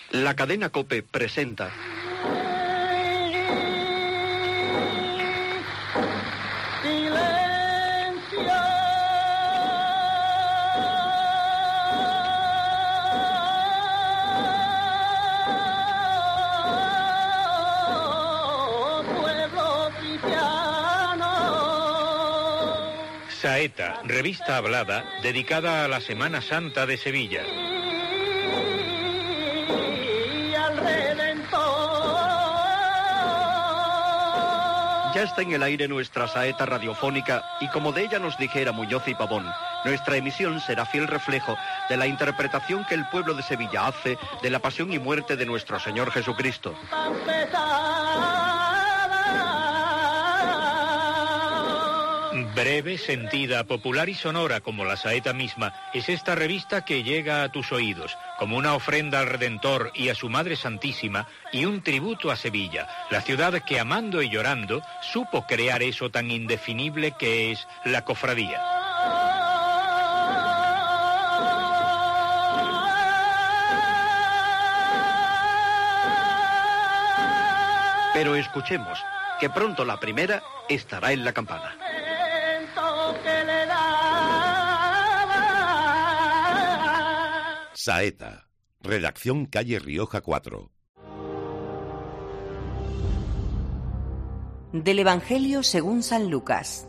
La cadena COPE presenta... Saeta, revista hablada dedicada a la Semana Santa de Sevilla. Ya está en el aire nuestra saeta radiofónica y como de ella nos dijera Muñoz y Pavón, nuestra emisión será fiel reflejo de la interpretación que el pueblo de Sevilla hace de la pasión y muerte de nuestro Señor Jesucristo. Breve, sentida, popular y sonora como la saeta misma, es esta revista que llega a tus oídos, como una ofrenda al Redentor y a su Madre Santísima y un tributo a Sevilla, la ciudad que amando y llorando supo crear eso tan indefinible que es la cofradía. Pero escuchemos, que pronto la primera estará en la campana. Saeta, redacción calle Rioja 4. Del Evangelio según San Lucas.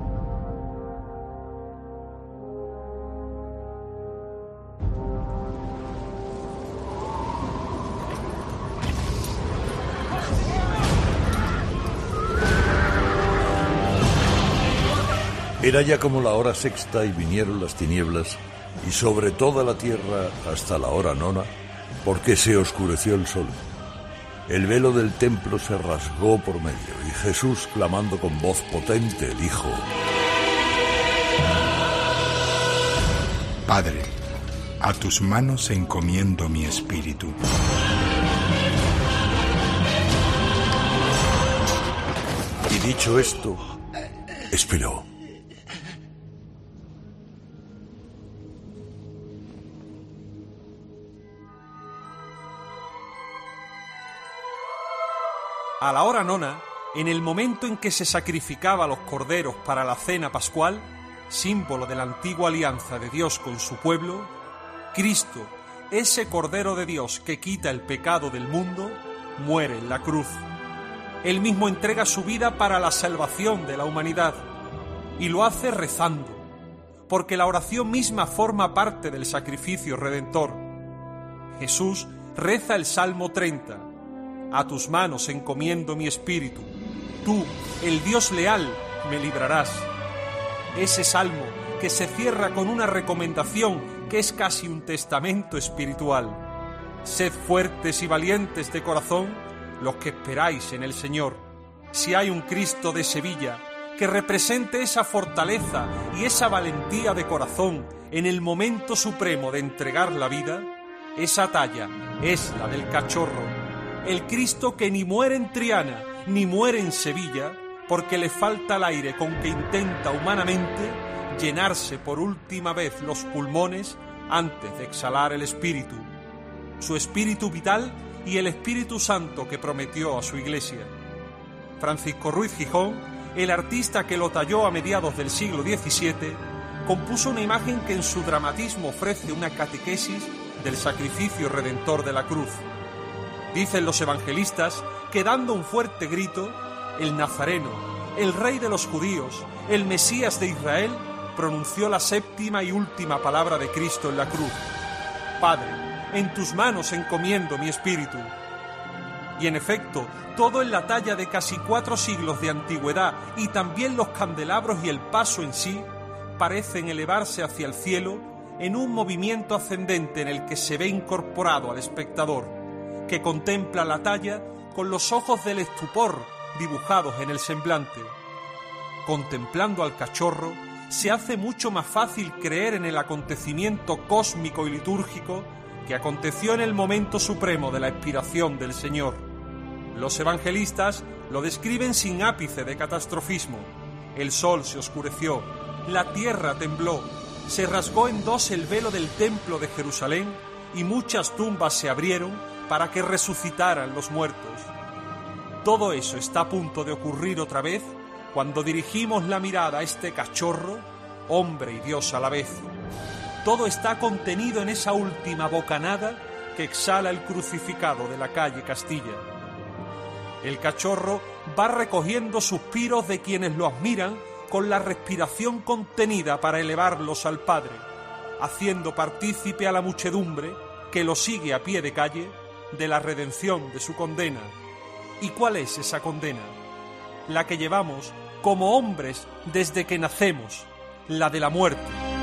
Era ya como la hora sexta y vinieron las tinieblas, y sobre toda la tierra hasta la hora nona, porque se oscureció el sol. El velo del templo se rasgó por medio, y Jesús, clamando con voz potente, dijo: Padre, a tus manos encomiendo mi espíritu. Y dicho esto, expiró. A la hora nona, en el momento en que se sacrificaba los corderos para la cena pascual, símbolo de la antigua alianza de Dios con su pueblo, Cristo, ese Cordero de Dios que quita el pecado del mundo, muere en la cruz. Él mismo entrega su vida para la salvación de la humanidad, y lo hace rezando, porque la oración misma forma parte del sacrificio redentor. Jesús reza el Salmo 30. A tus manos encomiendo mi espíritu. Tú, el Dios leal, me librarás. Ese salmo que se cierra con una recomendación que es casi un testamento espiritual. Sed fuertes y valientes de corazón los que esperáis en el Señor. Si hay un Cristo de Sevilla que represente esa fortaleza y esa valentía de corazón en el momento supremo de entregar la vida, esa talla es la del cachorro. El Cristo que ni muere en Triana, ni muere en Sevilla, porque le falta el aire con que intenta humanamente llenarse por última vez los pulmones antes de exhalar el espíritu. Su espíritu vital y el Espíritu Santo que prometió a su Iglesia. Francisco Ruiz Gijón, el artista que lo talló a mediados del siglo XVII, compuso una imagen que en su dramatismo ofrece una catequesis del sacrificio redentor de la cruz. Dicen los evangelistas que dando un fuerte grito, el Nazareno, el Rey de los judíos, el Mesías de Israel, pronunció la séptima y última palabra de Cristo en la cruz: Padre, en tus manos encomiendo mi espíritu. Y en efecto, todo en la talla de casi 4 siglos de antigüedad y también los candelabros y el paso en sí parecen elevarse hacia el cielo en un movimiento ascendente en el que se ve incorporado al espectador, que contempla la talla con los ojos del estupor dibujados en el semblante. Contemplando al cachorro, se hace mucho más fácil creer en el acontecimiento cósmico y litúrgico que aconteció en el momento supremo de la expiración del Señor. Los evangelistas lo describen sin ápice de catastrofismo. El sol se oscureció, la tierra tembló, se rasgó en dos el velo del templo de Jerusalén y muchas tumbas se abrieron para que resucitaran los muertos. Todo eso está a punto de ocurrir otra vez cuando dirigimos la mirada a este cachorro, hombre y Dios a la vez. Todo está contenido en esa última bocanada que exhala el crucificado de la calle Castilla. El cachorro va recogiendo suspiros de quienes lo admiran con la respiración contenida para elevarlos al Padre, haciendo partícipe a la muchedumbre que lo sigue a pie de calle de la redención de su condena. ¿Y cuál es esa condena? La que llevamos como hombres desde que nacemos, la de la muerte.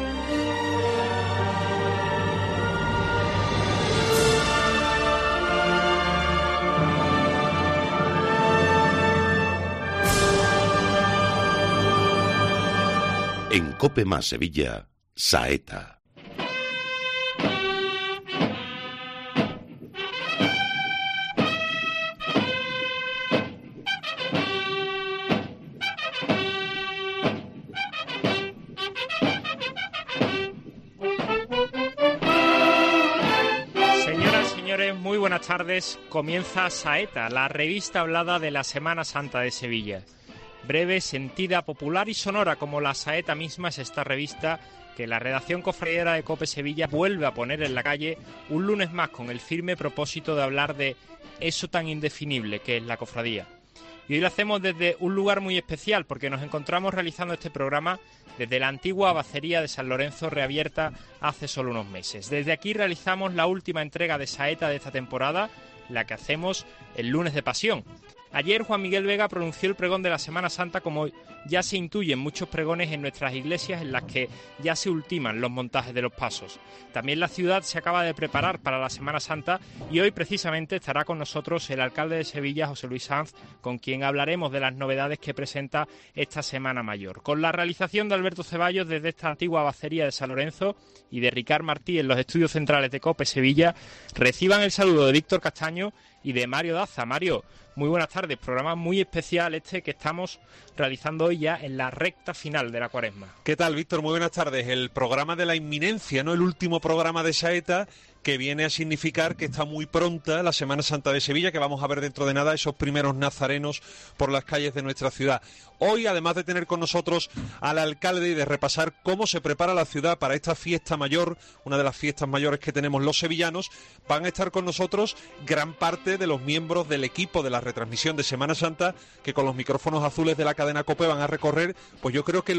En COPE más Sevilla, Saeta. Muy buenas tardes. Comienza Saeta, la revista hablada de la Semana Santa de Sevilla. Breve, sentida, popular y sonora como la Saeta misma es esta revista que la redacción cofradiera de COPE Sevilla vuelve a poner en la calle un lunes más con el firme propósito de hablar de eso tan indefinible que es la cofradía. Y hoy lo hacemos desde un lugar muy especial porque nos encontramos realizando este programa desde la antigua abacería de San Lorenzo, reabierta hace solo unos meses. Desde aquí realizamos la última entrega de Saeta de esta temporada, la que hacemos el lunes de Pasión. Ayer Juan Miguel Vega pronunció el pregón de la Semana Santa, como ya se intuyen muchos pregones en nuestras iglesias en las que ya se ultiman los montajes de los pasos. También la ciudad se acaba de preparar para la Semana Santa y hoy precisamente estará con nosotros el alcalde de Sevilla, José Luis Sanz, con quien hablaremos de las novedades que presenta esta Semana Mayor. Con la realización de Alberto Ceballos desde esta antigua abacería de San Lorenzo y de Ricard Martí en los estudios centrales de COPE Sevilla, reciban el saludo de Víctor Castaño y de Mario Daza. Mario, muy buenas tardes, programa muy especial que estamos realizando hoy ya en la recta final de la Cuaresma. ¿Qué tal, Víctor? Muy buenas tardes. El programa de la inminencia, ¿no? El último programa de Saeta, que viene a significar que está muy pronta la Semana Santa de Sevilla, que vamos a ver dentro de nada esos primeros nazarenos por las calles de nuestra ciudad. Hoy, además de tener con nosotros al alcalde y de repasar cómo se prepara la ciudad para esta fiesta mayor, una de las fiestas mayores que tenemos los sevillanos, van a estar con nosotros gran parte de los miembros del equipo de la retransmisión de Semana Santa, que con los micrófonos azules de la cadena COPE van a recorrer, pues yo creo que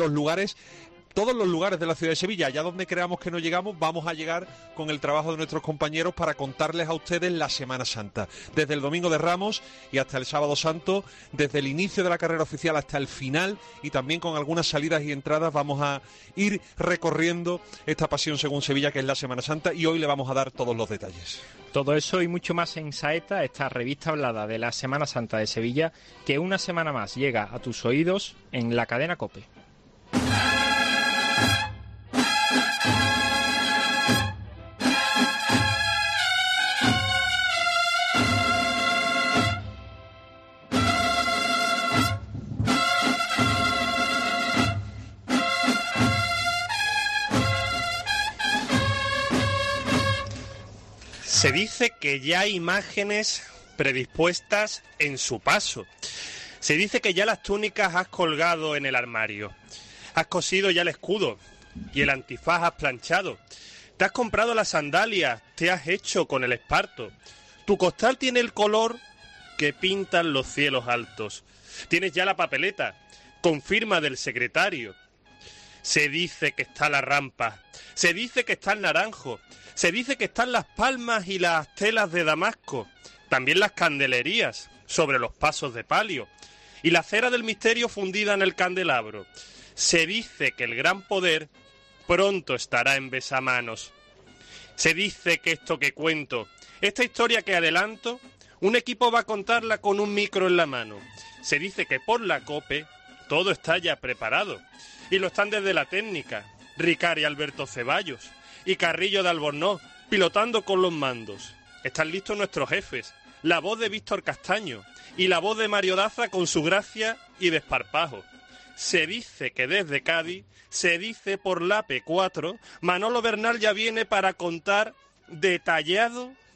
todos los lugares de la ciudad de Sevilla. Allá donde creamos que no llegamos, vamos a llegar con el trabajo de nuestros compañeros para contarles a ustedes la Semana Santa. Desde el Domingo de Ramos y hasta el Sábado Santo, desde el inicio de la carrera oficial hasta el final, y también con algunas salidas y entradas vamos a ir recorriendo esta pasión según Sevilla, que es la Semana Santa, y hoy le vamos a dar todos los detalles. Todo eso y mucho más en Saeta, esta revista hablada de la Semana Santa de Sevilla, que una semana más llega a tus oídos en la cadena COPE. Se dice que ya hay imágenes predispuestas en su paso. Se dice que ya las túnicas has colgado en el armario. Has cosido ya el escudo y el antifaz has planchado. Te has comprado las sandalias, te has hecho con el esparto. Tu costal tiene el color que pintan los cielos altos. Tienes ya la papeleta con firma del secretario. Se dice que está la rampa, se dice que está el naranjo, se dice que están las palmas y las telas de Damasco, también las candelerías sobre los pasos de palio y la cera del misterio fundida en el candelabro. Se dice que el gran poder pronto estará en besamanos. Se dice que esto que cuento, esta historia que adelanto, un equipo va a contarla con un micro en la mano. Se dice que por la COPE todo está ya preparado y lo están desde la técnica, Ricard y Alberto Ceballos y Carrillo de Albornoz, pilotando con los mandos. Están listos nuestros jefes, la voz de Víctor Castaño y la voz de Mario Daza con su gracia y desparpajo. Se dice que desde Cádiz, se dice por la P4, Manolo Bernal ya viene para contar detallado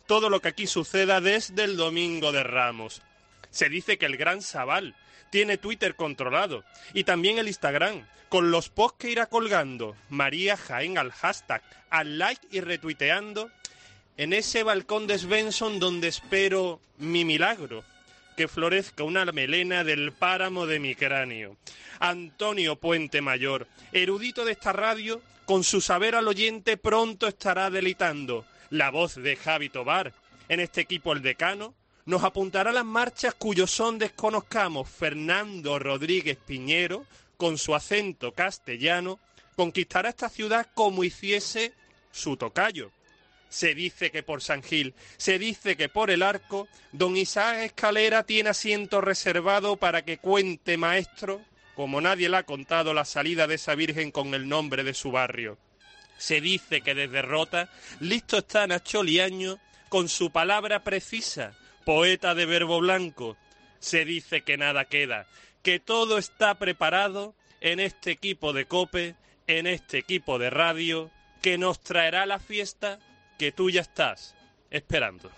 todo lo que aquí suceda desde el Domingo de Ramos. Se dice que el gran Sabal tiene Twitter controlado y también el Instagram, con los posts que irá colgando María Jaén al hashtag, al like y retuiteando en ese balcón de Svensson donde espero mi milagro, que florezca una melena del páramo de mi cráneo. Antonio Puente Mayor, erudito de esta radio, con su saber al oyente pronto estará deleitando. La voz de Javi Tobar, en este equipo el decano, nos apuntará las marchas cuyo son desconozcamos. Fernando Rodríguez Piñero, con su acento castellano, conquistará esta ciudad como hiciese su tocayo. Se dice que por San Gil, se dice que por el Arco, don Isaac Escalera tiene asiento reservado para que cuente, maestro, como nadie le ha contado, la salida de esa virgen con el nombre de su barrio. Se dice que desde Rota, listo está Nacho Liaño, con su palabra precisa, poeta de verbo blanco. Se dice que nada queda, que todo está preparado en este equipo de COPE, en este equipo de radio, que nos traerá la fiesta que tú ya estás esperando.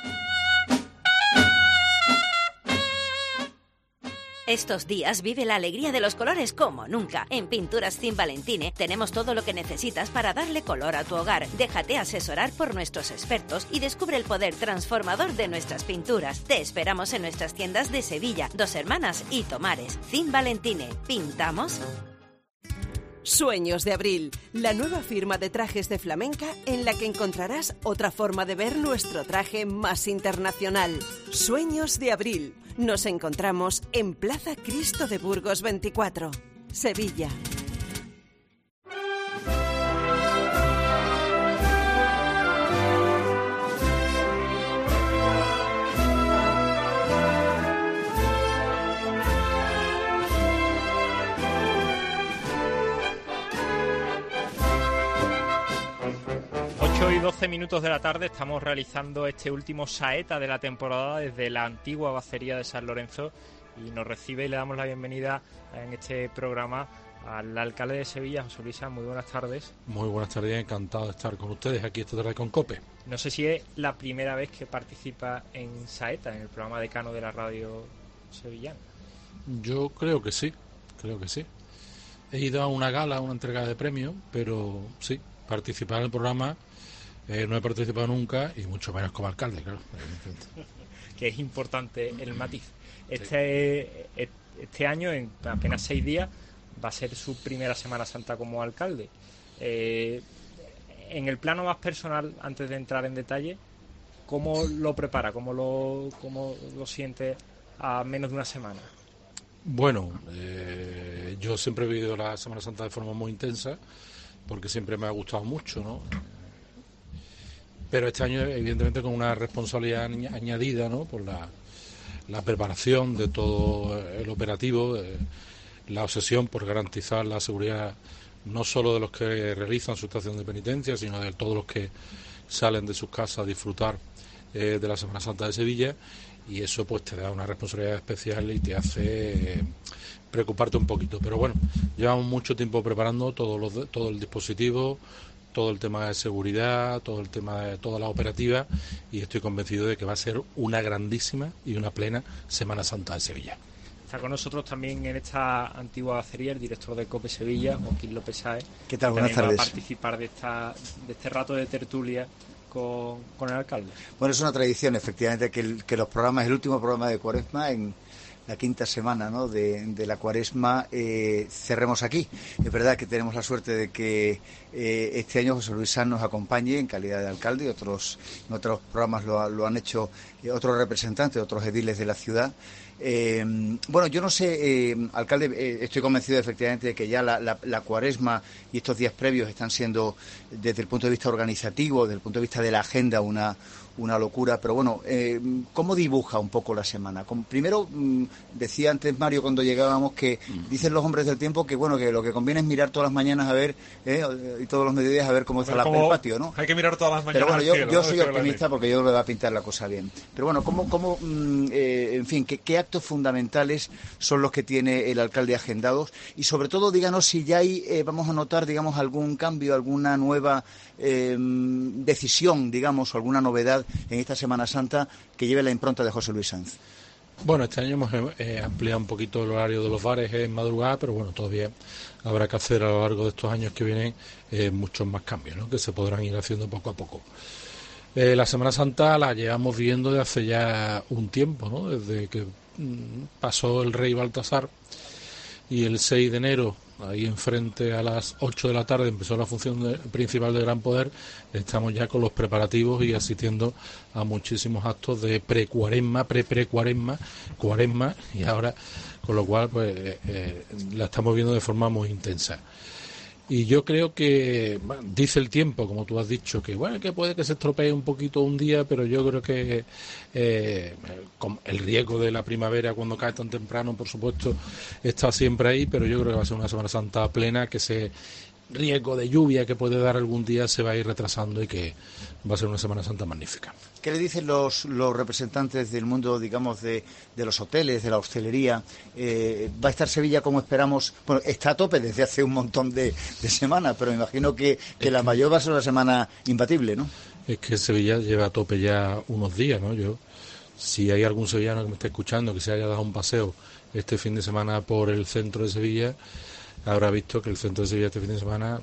Estos días vive la alegría de los colores como nunca. En Pinturas Cin Valentine tenemos todo lo que necesitas para darle color a tu hogar. Déjate asesorar por nuestros expertos y descubre el poder transformador de nuestras pinturas. Te esperamos en nuestras tiendas de Sevilla, Dos Hermanas y Tomares. Cin Valentine. ¿Pintamos? Sueños de Abril, la nueva firma de trajes de flamenca en la que encontrarás otra forma de ver nuestro traje más internacional. Sueños de Abril. Nos encontramos en Plaza Cristo de Burgos 24, Sevilla. Y 12 minutos de la tarde estamos realizando este último saeta de la temporada desde la antigua Bacería de San Lorenzo y nos recibe y le damos la bienvenida en este programa al alcalde de Sevilla, José Luis Sanz. Muy buenas tardes. Muy buenas tardes, encantado de estar con ustedes aquí esta tarde con COPE. No sé si es la primera vez que participa en saeta, en el programa decano de la radio sevillana. Yo creo que sí. He ido a una gala, a una entrega de premios, pero sí, participar en el programa... no he participado nunca y mucho menos como alcalde, claro. Que es importante el matiz. Este año, en apenas 6 días, va a ser su primera Semana Santa como alcalde. En el plano más personal, antes de entrar en detalle, ¿cómo lo prepara? ¿Cómo lo siente a menos de una semana? Bueno, yo siempre he vivido la Semana Santa de forma muy intensa, porque siempre me ha gustado mucho, ¿no? Pero este año, evidentemente, con una responsabilidad añadida, ¿no? Por la preparación de todo el operativo, la obsesión por garantizar la seguridad no solo de los que realizan su estación de penitencia, sino de todos los que salen de sus casas a disfrutar de la Semana Santa de Sevilla, y eso pues te da una responsabilidad especial y te hace preocuparte un poquito. Pero bueno, llevamos mucho tiempo preparando todo el dispositivo, todo el tema de seguridad, todo el tema de toda la operativa, y estoy convencido de que va a ser una grandísima y una plena Semana Santa de Sevilla. Está con nosotros también en esta antigua bacería el director de COPE Sevilla, Joaquín López Sáez. ¿Qué tal? Buenas tardes. Va a participar de este rato de tertulia con el alcalde. Bueno, es una tradición, efectivamente, que los programas, el último programa de Cuaresma, en la quinta semana, ¿no?, de la Cuaresma, cerremos aquí. Es verdad que tenemos la suerte de que este año José Luis Sanz nos acompañe en calidad de alcalde, y en otros programas lo han hecho otros representantes, otros ediles de la ciudad. Bueno, yo no sé, alcalde, estoy convencido efectivamente de que ya la Cuaresma y estos días previos están siendo, desde el punto de vista organizativo, desde el punto de vista de la agenda, una locura, pero bueno, ¿cómo dibuja un poco la semana? Primero, decía antes Mario cuando llegábamos que dicen los hombres del tiempo que bueno, que lo que conviene es mirar todas las mañanas a ver, y todos los mediodías a ver cómo está el patio, ¿no? Hay que mirar todas las mañanas. Pero bueno, yo soy optimista porque yo creo que va a pintar la cosa bien. Pero bueno, en fin, ¿qué ha actos fundamentales son los que tiene el alcalde agendados? Y sobre todo, díganos si ya hay, vamos a notar, digamos, algún cambio, alguna nueva decisión, digamos, o alguna novedad en esta Semana Santa que lleve la impronta de José Luis Sanz. Bueno, este año hemos ampliado un poquito el horario de los bares en madrugada, pero bueno, todavía habrá que hacer a lo largo de estos años que vienen muchos más cambios, ¿no?, que se podrán ir haciendo poco a poco. La Semana Santa la llevamos viendo desde hace ya un tiempo, ¿no?, desde que pasó el rey Baltasar y el 6 de enero, ahí enfrente a las 8 de la tarde, empezó la función principal del Gran Poder. Estamos ya con los preparativos y asistiendo a muchísimos actos de pre-cuaresma, cuaresma, y ahora, con lo cual, pues la estamos viendo de forma muy intensa. Y yo creo que, bueno, dice el tiempo, como tú has dicho, que bueno, que puede que se estropee un poquito un día, pero yo creo que con el riesgo de la primavera cuando cae tan temprano, por supuesto, está siempre ahí, pero yo creo que va a ser una Semana Santa plena, que ese riesgo de lluvia que puede dar algún día se va a ir retrasando y que va a ser una Semana Santa magnífica. ¿Qué le dicen los representantes del mundo, digamos, de los hoteles, de la hostelería? ¿Va a estar Sevilla como esperamos? Bueno, está a tope desde hace un montón de semanas, pero me imagino que la mayor va a ser una semana imbatible, ¿no? Es que Sevilla lleva a tope ya unos días, ¿no? Si hay algún sevillano que me esté escuchando que se haya dado un paseo este fin de semana por el centro de Sevilla, habrá visto que el centro de Sevilla este fin de semana,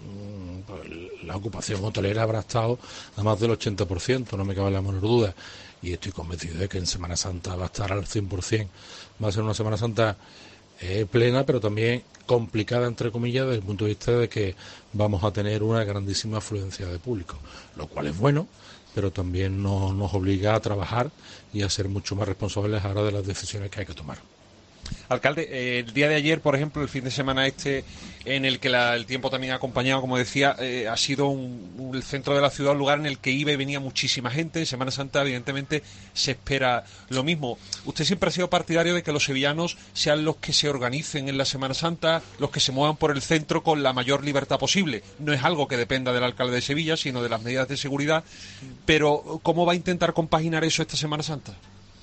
la ocupación hotelera habrá estado a más del 80%, no me cabe la menor duda, y estoy convencido de que en Semana Santa va a estar al 100%. Va a ser una Semana Santa plena, pero también complicada, entre comillas, desde el punto de vista de que vamos a tener una grandísima afluencia de público, lo cual es bueno, pero también nos obliga a trabajar y a ser mucho más responsables ahora de las decisiones que hay que tomar. Alcalde, el día de ayer, por ejemplo, el fin de semana en el que el tiempo también ha acompañado, como decía, ha sido el centro de la ciudad, un lugar en el que iba y venía muchísima gente. En Semana Santa, evidentemente, se espera lo mismo. Usted siempre ha sido partidario de que los sevillanos sean los que se organicen en la Semana Santa, los que se muevan por el centro con la mayor libertad posible. No es algo que dependa del alcalde de Sevilla, sino de las medidas de seguridad. Pero, ¿cómo va a intentar compaginar eso esta Semana Santa?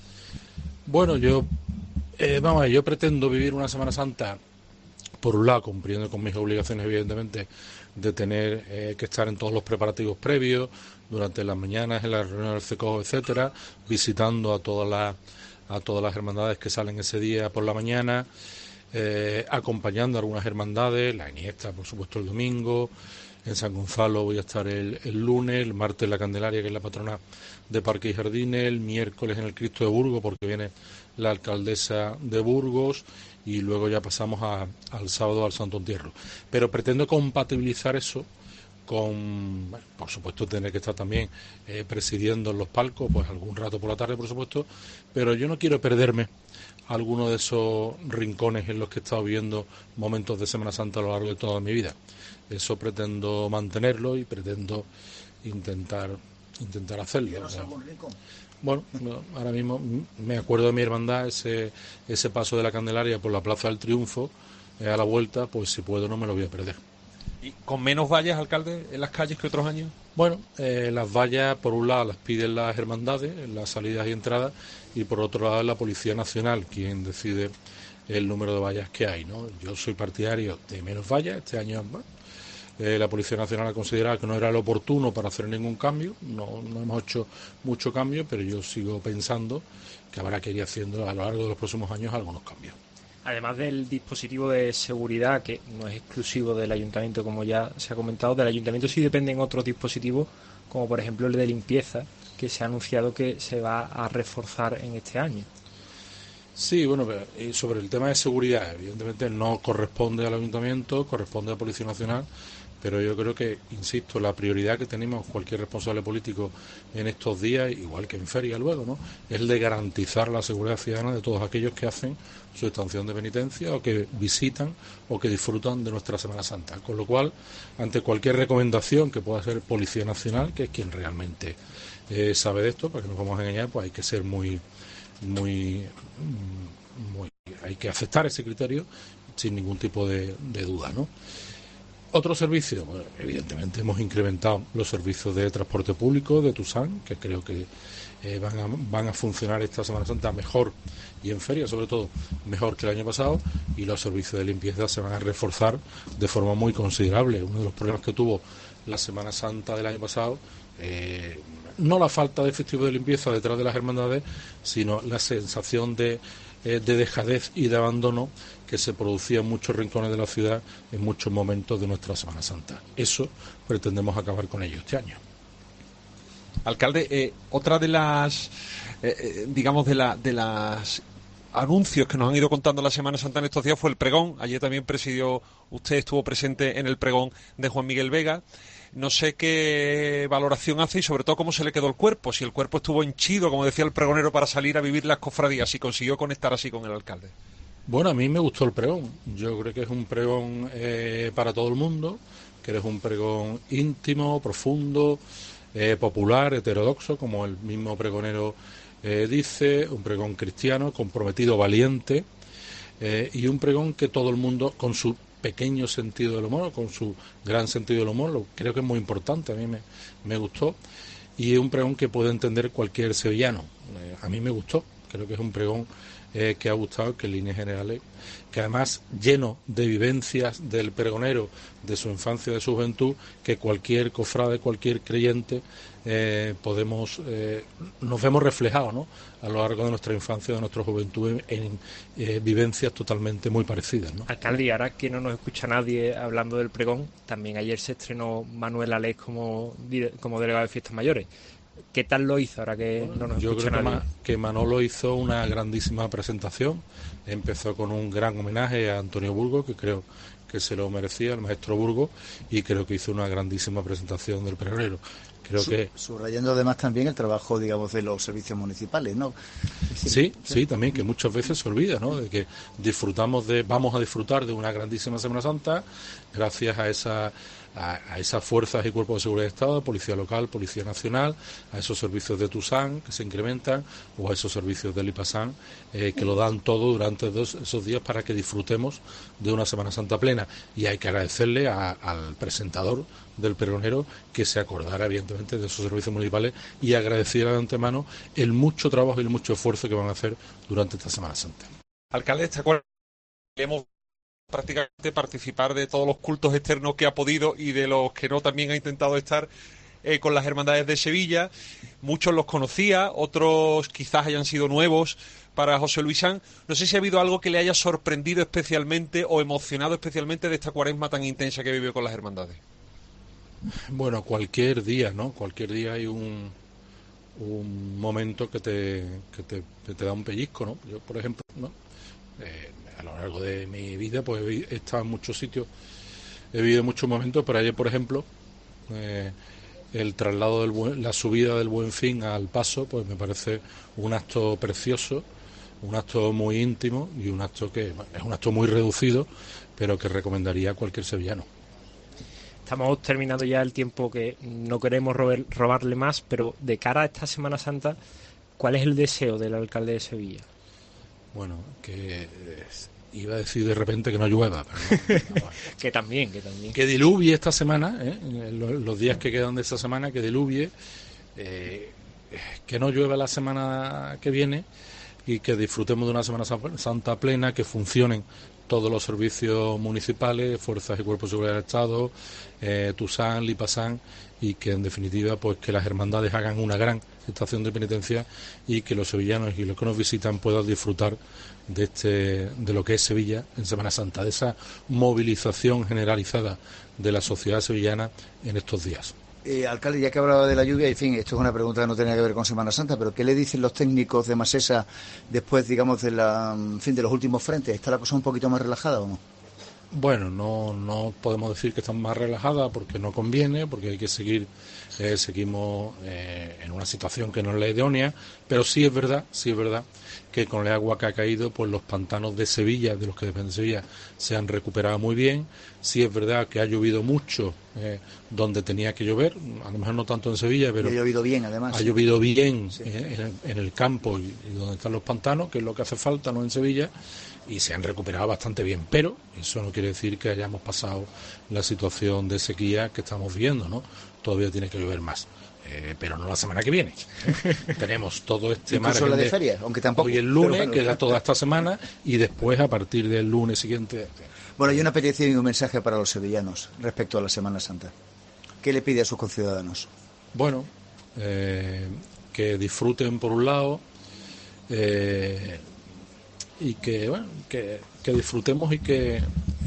Bueno, yo pretendo vivir una Semana Santa, por un lado, cumpliendo con mis obligaciones, evidentemente, de tener que estar en todos los preparativos previos, durante las mañanas, en la reunión del CECO, etcétera, visitando a todas las hermandades que salen ese día por la mañana, acompañando a algunas hermandades, la Iniesta, por supuesto, el domingo. En San Gonzalo voy a estar el lunes, el martes la Candelaria, que es la patrona de Parques y Jardines, el miércoles en el Cristo de Burgos, porque viene la alcaldesa de Burgos, y luego ya pasamos al sábado al Santo Entierro. Pero pretendo compatibilizar eso con, bueno, por supuesto, tener que estar también presidiendo en los palcos, pues algún rato por la tarde, por supuesto, pero yo no quiero perderme alguno de esos rincones en los que he estado viviendo momentos de Semana Santa a lo largo de toda mi vida. Eso pretendo mantenerlo y pretendo intentar hacerlo. Bueno, ahora mismo me acuerdo de mi hermandad, ese paso de la Candelaria por la Plaza del Triunfo, a la vuelta, pues si puedo no me lo voy a perder. ¿Y con menos vallas, alcalde, en las calles que otros años? Bueno, las vallas, por un lado, las piden las hermandades, en las salidas y entradas, y por otro lado, la Policía Nacional, quien decide el número de vallas que hay, ¿no? Yo soy partidario de menos vallas, este año la Policía Nacional ha considerado que no era lo oportuno para hacer ningún cambio, no hemos hecho mucho cambio, pero yo sigo pensando que habrá que ir haciendo a lo largo de los próximos años algunos cambios. Además del dispositivo de seguridad, que no es exclusivo del ayuntamiento, como ya se ha comentado, del ayuntamiento sí dependen otros dispositivos, como por ejemplo el de limpieza, que se ha anunciado que se va a reforzar en este año. Sí, bueno, sobre el tema de seguridad, evidentemente no corresponde al ayuntamiento, corresponde a la Policía Nacional, pero yo creo que, insisto, la prioridad que tenemos cualquier responsable político en estos días, igual que en feria luego, ¿no?, es el de garantizar la seguridad ciudadana de todos aquellos que hacen su estación de penitencia o que visitan o que disfrutan de nuestra Semana Santa. Con lo cual, ante cualquier recomendación que pueda hacer Policía Nacional, que es quien realmente sabe de esto, para que no nos vamos a engañar, pues hay que ser hay que aceptar ese criterio sin ningún tipo de duda, ¿no? Otros servicios, bueno, evidentemente hemos incrementado los servicios de transporte público de Tusán, que creo que van a funcionar esta Semana Santa mejor, y en feria sobre todo mejor que el año pasado, y los servicios de limpieza se van a reforzar de forma muy considerable. Uno de los problemas que tuvo la Semana Santa del año pasado, no la falta de efectivo de limpieza detrás de las hermandades, sino la sensación de dejadez y de abandono que se producía en muchos rincones de la ciudad en muchos momentos de nuestra Semana Santa. Eso pretendemos acabar con ello este año. Alcalde, otra de las, digamos, de las anuncios que nos han ido contando la Semana Santa en estos días fue el pregón. Ayer también usted estuvo presente en el pregón de Juan Miguel Vega. No sé qué valoración hace y sobre todo cómo se le quedó el cuerpo, si el cuerpo estuvo henchido, como decía el pregonero, para salir a vivir las cofradías, si consiguió conectar así con el alcalde. Bueno, a mí me gustó el pregón. Yo creo que es un pregón para todo el mundo, que es un pregón íntimo, profundo, popular, heterodoxo, como el mismo pregonero dice, un pregón cristiano, comprometido, valiente, y un pregón que todo el mundo, con su pequeño sentido del humor, con su gran sentido del humor, creo que es muy importante, a mí me gustó, y es un pregón que puede entender cualquier sevillano. A mí me gustó, creo que es un pregón que ha gustado, que en líneas generales, que además lleno de vivencias del pregonero, de su infancia, de su juventud, que cualquier cofrade, cualquier creyente nos vemos reflejados, ¿no?, a lo largo de nuestra infancia, de nuestra juventud, en vivencias totalmente muy parecidas, ¿no? Alcalde, y ahora que no nos escucha nadie hablando del pregón, también ayer se estrenó Manuel Alés como delegado de Fiestas Mayores. ¿Qué tal lo hizo ahora que no nos escucha nadie? Yo creo que Manolo hizo una grandísima presentación. Empezó con un gran homenaje a Antonio Burgos, que creo que se lo merecía, el maestro Burgos, y creo que hizo una grandísima presentación del pregonero. Subrayando además también el trabajo, digamos, de los servicios municipales, ¿no? Sí, también, que muchas veces se olvida, ¿no?, de que vamos a disfrutar de una grandísima Semana Santa gracias a esas fuerzas y cuerpos de seguridad de Estado, Policía Local, Policía Nacional, a esos servicios de Tusán que se incrementan, o a esos servicios de Lipasán que lo dan todo durante esos días para que disfrutemos de una Semana Santa plena. Y hay que agradecerle al presentador del pregonero que se acordara evidentemente de esos servicios municipales y agradeciera de antemano el mucho trabajo y el mucho esfuerzo que van a hacer durante esta Semana Santa. Alcalde, ¿está acuerdo? Hemos prácticamente participar de todos los cultos externos que ha podido y de los que no también ha intentado estar con las hermandades de Sevilla. Muchos los conocía, otros quizás hayan sido nuevos para José Luis Sanz. No sé si ha habido algo que le haya sorprendido especialmente o emocionado especialmente de esta cuaresma tan intensa que vivió con las hermandades. Bueno, cualquier día, ¿no? Cualquier día hay un momento que te da un pellizco, ¿no? Yo, por ejemplo, ¿no? A lo largo de mi vida pues he estado en muchos sitios, he vivido muchos momentos, pero ayer, por ejemplo, el traslado la subida del Buen Fin al Paso, pues me parece un acto precioso, un acto muy íntimo y un acto que es un acto muy reducido, pero que recomendaría a cualquier sevillano. Estamos terminando ya el tiempo, que no queremos robarle más, pero de cara a esta Semana Santa, ¿cuál es el deseo del alcalde de Sevilla? Bueno, que iba a decir de repente que no llueva, pero no. que también. Que diluvie esta semana, los días que quedan de esta semana, que diluvie, que no llueva la semana que viene y que disfrutemos de una Semana Santa plena, que funcionen todos los servicios municipales, fuerzas y cuerpos de seguridad del Estado, Tusán, Lipasán, y que en definitiva pues que las hermandades hagan una gran estación de penitencia y que los sevillanos y los que nos visitan puedan disfrutar de lo que es Sevilla en Semana Santa, de esa movilización generalizada de la sociedad sevillana en estos días. Alcalde, ya que hablaba de la lluvia, en fin, esto es una pregunta que no tenía que ver con Semana Santa, pero ¿qué le dicen los técnicos de Masesa después, digamos, de los últimos frentes? ¿Está la cosa un poquito más relajada o no? Bueno, no podemos decir que están más relajadas porque no conviene, porque hay que seguimos en una situación que no es la idónea, pero sí es verdad que con el agua que ha caído, pues los pantanos de los que dependen de Sevilla, se han recuperado muy bien. Sí es verdad que ha llovido mucho donde tenía que llover, a lo mejor no tanto en Sevilla, pero ha llovido bien, además. Ha llovido bien, sí. En el campo y donde están los pantanos, que es lo que hace falta, no en Sevilla, y se han recuperado bastante bien, pero eso no quiere decir que hayamos pasado la situación de sequía que estamos viviendo, ¿no? Todavía tiene que llover más. Pero no la semana que viene. Tenemos todo este margen la de feria, aunque tampoco. Hoy el lunes, queda toda esta semana, y después a partir del lunes siguiente. Bueno, hay una petición y un mensaje para los sevillanos respecto a la Semana Santa. ¿Qué le pide a sus conciudadanos? Bueno, que disfruten por un lado, y que disfrutemos y que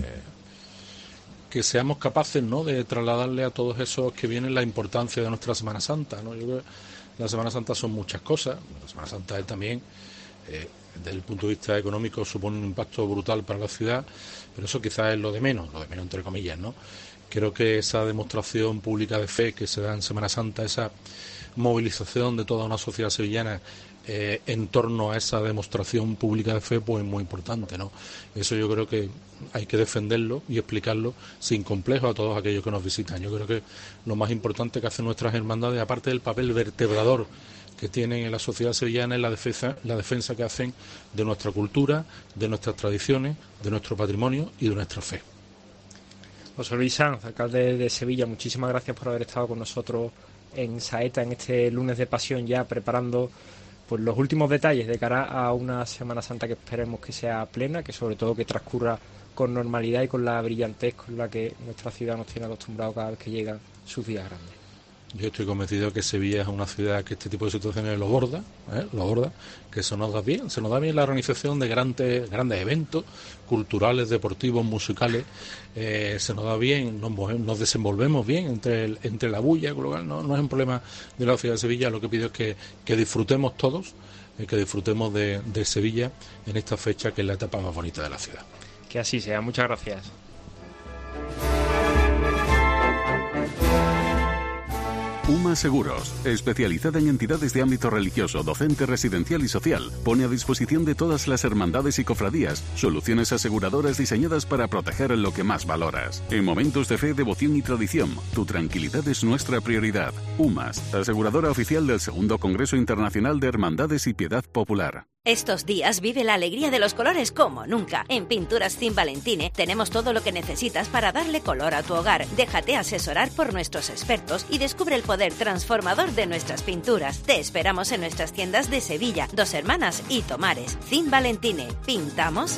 seamos capaces, ¿no?, de trasladarle a todos esos que vienen la importancia de nuestra Semana Santa, ¿no? Yo creo que la Semana Santa son muchas cosas. La Semana Santa es también, desde el punto de vista económico, supone un impacto brutal para la ciudad, pero eso quizás es lo de menos entre comillas, ¿no? Creo que esa demostración pública de fe que se da en Semana Santa, esa movilización de toda una sociedad sevillana en torno a esa demostración pública de fe, pues es muy importante, ¿no? Eso yo creo que hay que defenderlo y explicarlo sin complejo a todos aquellos que nos visitan. Yo creo que lo más importante que hacen nuestras hermandades, aparte del papel vertebrador que tienen en la sociedad sevillana, es la defensa que hacen de nuestra cultura, de nuestras tradiciones, de nuestro patrimonio y de nuestra fe. José Luis Sanz, alcalde de Sevilla, muchísimas gracias por haber estado con nosotros en Saeta en este lunes de Pasión, ya preparando pues los últimos detalles de cara a una Semana Santa que esperemos que sea plena, que sobre todo que transcurra con normalidad y con la brillantez con la que nuestra ciudad nos tiene acostumbrados cada vez que llegan sus días grandes. Yo estoy convencido que Sevilla es una ciudad que este tipo de situaciones lo borda, que se nos da bien la organización de grandes eventos culturales, deportivos, musicales, se nos da bien, nos desenvolvemos bien entre la bulla, con lo cual no es un problema de la ciudad de Sevilla. Lo que pido es que disfrutemos todos, que disfrutemos de Sevilla en esta fecha, que es la etapa más bonita de la ciudad. Que así sea, muchas gracias. UMA Seguros, especializada en entidades de ámbito religioso, docente, residencial y social, pone a disposición de todas las hermandades y cofradías soluciones aseguradoras diseñadas para proteger lo que más valoras. En momentos de fe, devoción y tradición, tu tranquilidad es nuestra prioridad. UMAS, aseguradora oficial del Segundo Congreso Internacional de Hermandades y Piedad Popular. Estos días vive la alegría de los colores como nunca. En Pinturas Cin Valentine tenemos todo lo que necesitas para darle color a tu hogar. Déjate asesorar por nuestros expertos y descubre el poder transformador de nuestras pinturas. Te esperamos en nuestras tiendas de Sevilla, Dos Hermanas y Tomares. Cin Valentine, ¿pintamos?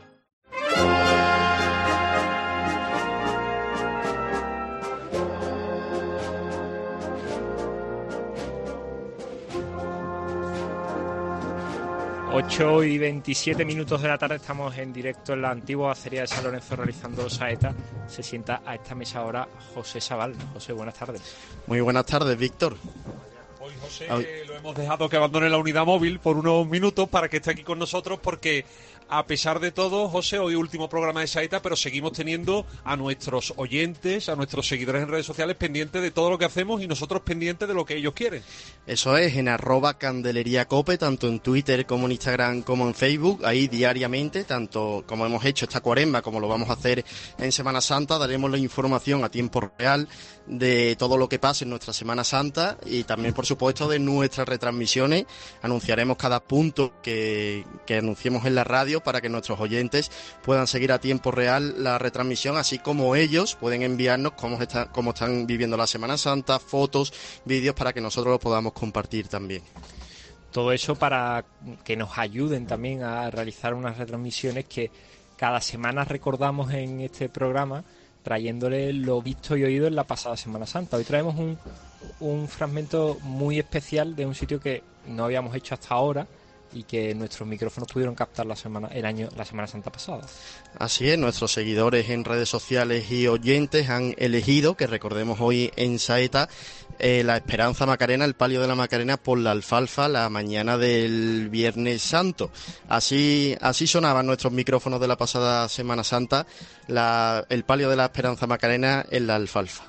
8:27 de la tarde, estamos en directo en la antigua acería de San Lorenzo realizando Saeta. Se sienta a esta mesa ahora José Sabal. José, buenas tardes. Muy buenas tardes, Víctor. Hoy, José, lo hemos dejado que abandone la unidad móvil por unos minutos para que esté aquí con nosotros, porque a pesar de todo, José, hoy último programa de Saeta, pero seguimos teniendo a nuestros oyentes, a nuestros seguidores en redes sociales pendientes de todo lo que hacemos y nosotros pendientes de lo que ellos quieren. Eso es, en @candeleriacope, tanto en Twitter como en Instagram como en Facebook, ahí diariamente, tanto como hemos hecho esta cuaresma como lo vamos a hacer en Semana Santa, daremos la información a tiempo real de todo lo que pase en nuestra Semana Santa y también, por supuesto, de nuestras retransmisiones. Anunciaremos cada punto que anunciemos en la radio para que nuestros oyentes puedan seguir a tiempo real la retransmisión, así como ellos pueden enviarnos cómo están viviendo la Semana Santa, fotos, vídeos, para que nosotros los podamos compartir también. Todo eso para que nos ayuden también a realizar unas retransmisiones que cada semana recordamos en este programa, trayéndole lo visto y oído en la pasada Semana Santa. Hoy traemos un fragmento muy especial de un sitio que no habíamos hecho hasta ahora y que nuestros micrófonos pudieron captar la Semana Santa pasada. Así es, nuestros seguidores en redes sociales y oyentes han elegido, que recordemos hoy en Saeta, la Esperanza Macarena, el palio de la Macarena por la alfalfa la mañana del Viernes Santo. Así sonaban nuestros micrófonos de la pasada Semana Santa, el palio de la Esperanza Macarena en la alfalfa.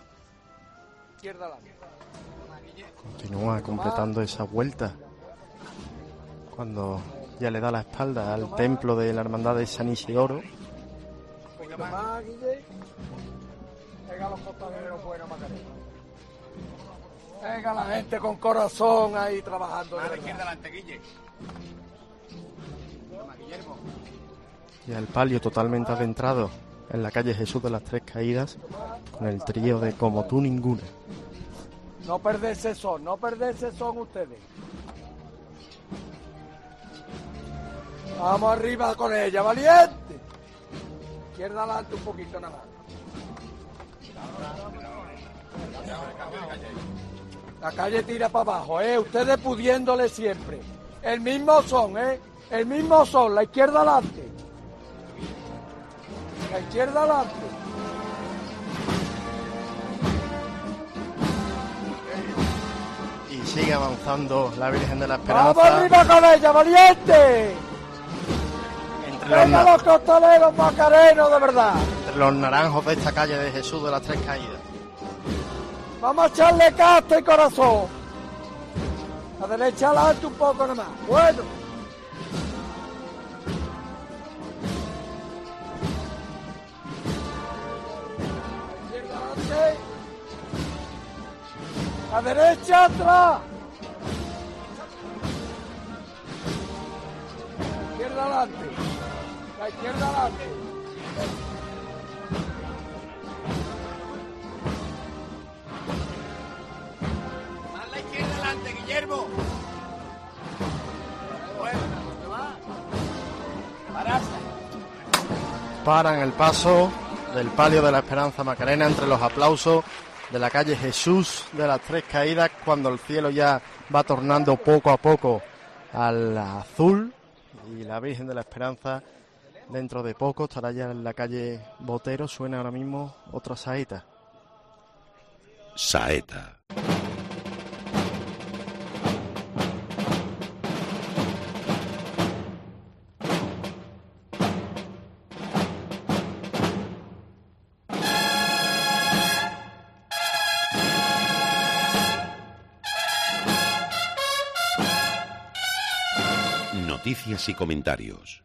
Continúa completando esa vuelta cuando ya le da la espalda al templo de la Hermandad de San Isidoro. Venga los costaleros buenos, Macarena. Venga la gente con corazón ahí trabajando. A la izquierda adelante, Guille. Guillermo. Y al palio totalmente adentrado en la calle Jesús de las Tres Caídas, con el trío de Como tú ninguna. No perderse son ustedes. Vamos arriba con ella, valiente. Izquierda adelante un poquito nada más. La calle tira para abajo, ustedes pudiéndole siempre. El mismo son, el mismo son, la izquierda adelante. La izquierda adelante. Y sigue avanzando la Virgen de la Esperanza. ¡Vamos arriba con ella, valiente! Venga los costaleros macarenos, de verdad. Entre los naranjos de esta calle de Jesús de las Tres Caídas. Vamos a echarle casta y corazón. A la derecha adelante un poco nada más. Bueno. Izquierda adelante. A derecha atrás. Izquierda adelante. La izquierda adelante. Más la izquierda adelante, Guillermo. Bueno, ¿dónde va? Pararse. Paran el paso del palio de la Esperanza Macarena entre los aplausos de la calle Jesús de las Tres Caídas, cuando el cielo ya va tornando poco a poco al azul y la Virgen de la Esperanza dentro de poco estará ya en la calle Botero. Suena ahora mismo otra saeta. Saeta. Noticias y comentarios.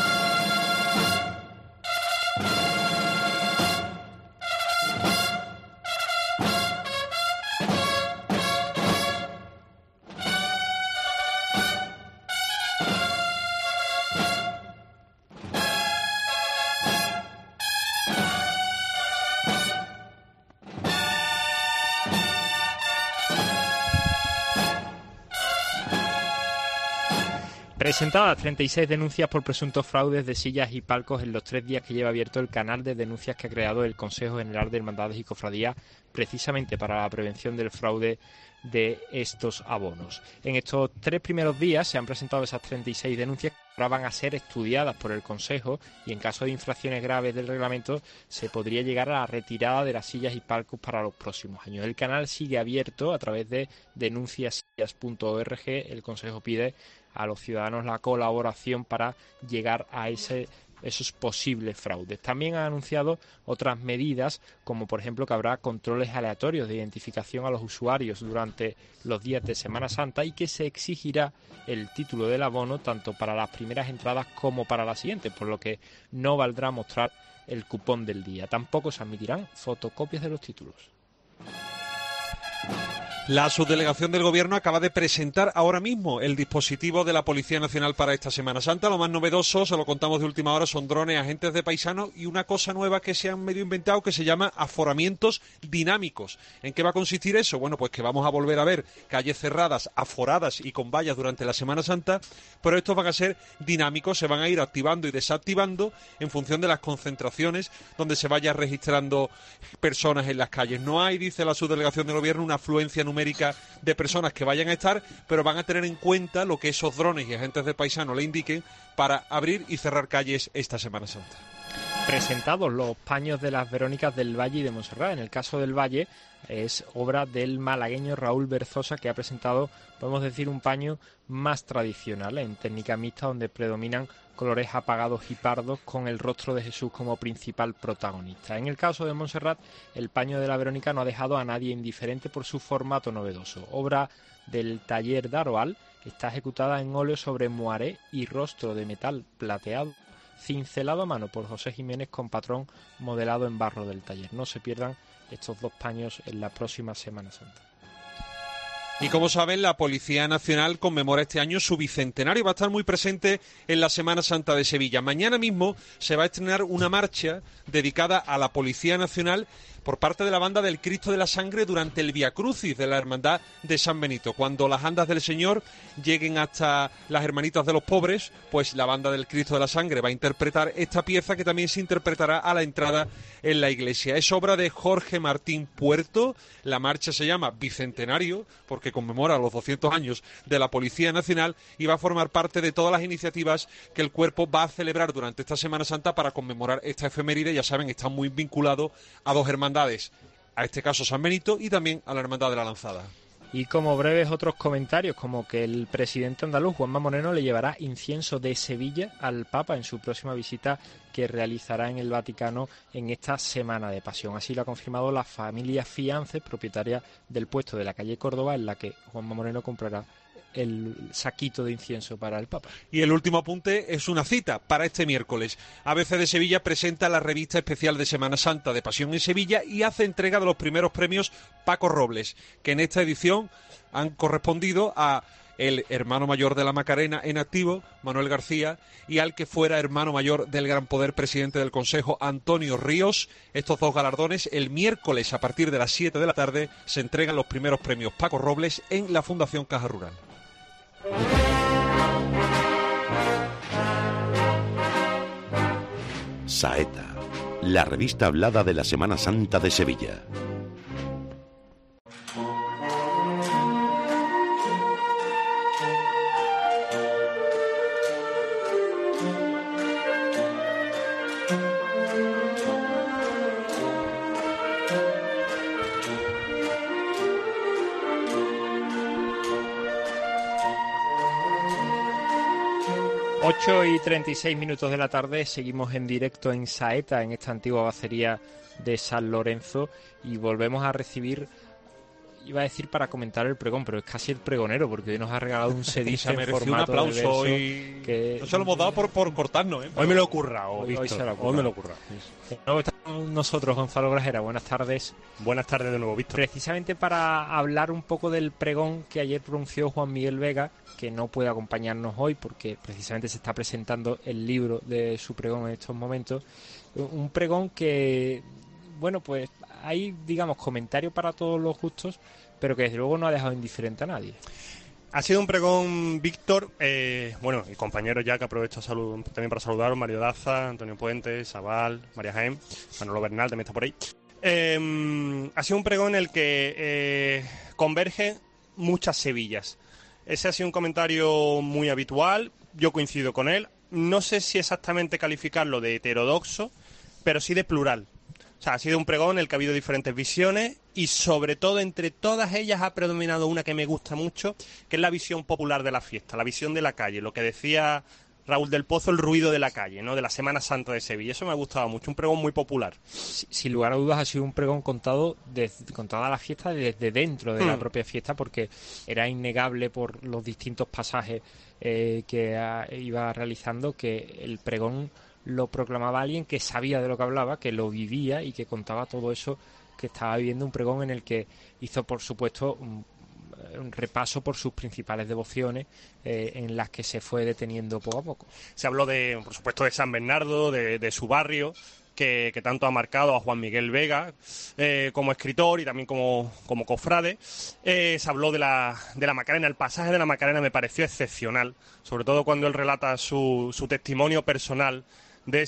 Presentadas 36 denuncias por presuntos fraudes de sillas y palcos en los 3 días que lleva abierto el canal de denuncias que ha creado el Consejo General de Hermandades y Cofradías, precisamente para la prevención del fraude de estos abonos. En estos 3 primeros días se han presentado esas 36 denuncias que ahora van a ser estudiadas por el Consejo, y en caso de infracciones graves del reglamento se podría llegar a la retirada de las sillas y palcos para los próximos años. El canal sigue abierto a través de denunciasillas.org. El Consejo pide a los ciudadanos la colaboración para llegar a esos posibles fraudes. También ha anunciado otras medidas, como por ejemplo que habrá controles aleatorios de identificación a los usuarios durante los días de Semana Santa y que se exigirá el título del abono tanto para las primeras entradas como para las siguientes, por lo que no valdrá mostrar el cupón del día. Tampoco se admitirán fotocopias de los títulos. La subdelegación del Gobierno acaba de presentar ahora mismo el dispositivo de la Policía Nacional para esta Semana Santa. Lo más novedoso, se lo contamos de última hora, son drones, agentes de paisanos y una cosa nueva que se han medio inventado que se llama aforamientos dinámicos. ¿En qué va a consistir eso? Bueno, pues que vamos a volver a ver calles cerradas, aforadas y con vallas durante la Semana Santa, pero estos van a ser dinámicos, se van a ir activando y desactivando en función de las concentraciones donde se vaya registrando personas en las calles. No hay, dice la subdelegación del Gobierno, una afluencia numérica de personas que vayan a estar, pero van a tener en cuenta lo que esos drones y agentes de paisano le indiquen para abrir y cerrar calles esta Semana Santa. Presentados los paños de las Verónicas del Valle y de Montserrat. En el caso del Valle es obra del malagueño Raúl Berzosa, que ha presentado, podemos decir, un paño más tradicional en técnica mixta, donde predominan colores apagados y pardos con el rostro de Jesús como principal protagonista. En el caso de Montserrat, el paño de la Verónica no ha dejado a nadie indiferente por su formato novedoso. Obra del taller Daroal, está ejecutada en óleo sobre moaré y rostro de metal plateado, cincelado a mano por José Jiménez con patrón modelado en barro del taller. No se pierdan estos 2 paños en la próxima Semana Santa. Y como saben, la Policía Nacional conmemora este año su bicentenario. Va a estar muy presente en la Semana Santa de Sevilla. Mañana mismo se va a estrenar una marcha dedicada a la Policía Nacional por parte de la Banda del Cristo de la Sangre durante el Vía Crucis de la Hermandad de San Benito. Cuando las andas del Señor lleguen hasta las Hermanitas de los Pobres, pues la Banda del Cristo de la Sangre va a interpretar esta pieza, que también se interpretará a la entrada en la iglesia. Es obra de Jorge Martín Puerto. La marcha se llama Bicentenario porque conmemora los 200 años de la Policía Nacional y va a formar parte de todas las iniciativas que el cuerpo va a celebrar durante esta Semana Santa para conmemorar esta efeméride. Ya saben, está muy vinculado a 2 hermandades, a este caso San Benito y también a la Hermandad de la Lanzada. Y como breves otros comentarios, como que el presidente andaluz, Juanma Moreno, le llevará incienso de Sevilla al Papa en su próxima visita que realizará en el Vaticano en esta Semana de Pasión. Así lo ha confirmado la familia Fiances, propietaria del puesto de la calle Córdoba, en la que Juanma Moreno comprará el saquito de incienso para el Papa. Y el último apunte es una cita para este miércoles. ABC de Sevilla presenta la revista especial de Semana Santa de Pasión en Sevilla y hace entrega de los primeros premios Paco Robles, que en esta edición han correspondido a el hermano mayor de la Macarena en activo, Manuel García, y al que fuera hermano mayor del Gran Poder, presidente del Consejo, Antonio Ríos. Estos 2 galardones, el miércoles a partir de las 7 de la tarde, se entregan los primeros premios Paco Robles en la Fundación Caja Rural. Saeta, la revista hablada de la Semana Santa de Sevilla. Y 36 minutos de la tarde, seguimos en directo en Saeta, en esta antigua bacería de San Lorenzo, y volvemos a recibir, iba a decir para comentar el pregón, pero es casi el pregonero, porque hoy nos ha regalado un CD en formato un aplauso de verso y que no se lo hemos dado por cortarnos, ¿eh? Hoy me lo he currado, hoy se lo ha currado. Hoy me lo he currado. Luego está con nosotros Gonzalo Grajera. Buenas tardes. Buenas tardes de nuevo, Víctor. Precisamente para hablar un poco del pregón que ayer pronunció Juan Miguel Vega, que no puede acompañarnos hoy porque precisamente se está presentando el libro de su pregón en estos momentos. Un pregón que, bueno, pues hay, digamos, comentarios para todos los gustos, pero que desde luego no ha dejado indiferente a nadie. Ha sido un pregón, Víctor, bueno, y compañeros ya que aprovecho también para saludar, Mario Daza, Antonio Puentes, Sabal, María Jaén, Manolo Bernal también está por ahí. Ha sido un pregón en el que convergen muchas Sevillas. Ese ha sido un comentario muy habitual, yo coincido con él. No sé si exactamente calificarlo de heterodoxo, pero sí de plural. O sea, ha sido un pregón en el que ha habido diferentes visiones y sobre todo entre todas ellas ha predominado una que me gusta mucho, que es la visión popular de la fiesta, la visión de la calle, lo que decía Raúl del Pozo, el ruido de la calle, ¿no? De la Semana Santa de Sevilla. Eso me ha gustado mucho, un pregón muy popular. Sin lugar a dudas ha sido un pregón contado con toda la fiesta desde dentro de la propia fiesta, porque era innegable por los distintos pasajes que iba realizando que el pregón lo proclamaba alguien que sabía de lo que hablaba, que lo vivía y que contaba todo eso que estaba viviendo. Un pregón en el que hizo, por supuesto, un repaso por sus principales devociones en las que se fue deteniendo poco a poco. Se habló, por supuesto, de San Bernardo, de su barrio, que tanto ha marcado a Juan Miguel Vega como escritor y también como cofrade. Se habló de la Macarena. El pasaje de la Macarena me pareció excepcional, sobre todo cuando él relata su testimonio personal de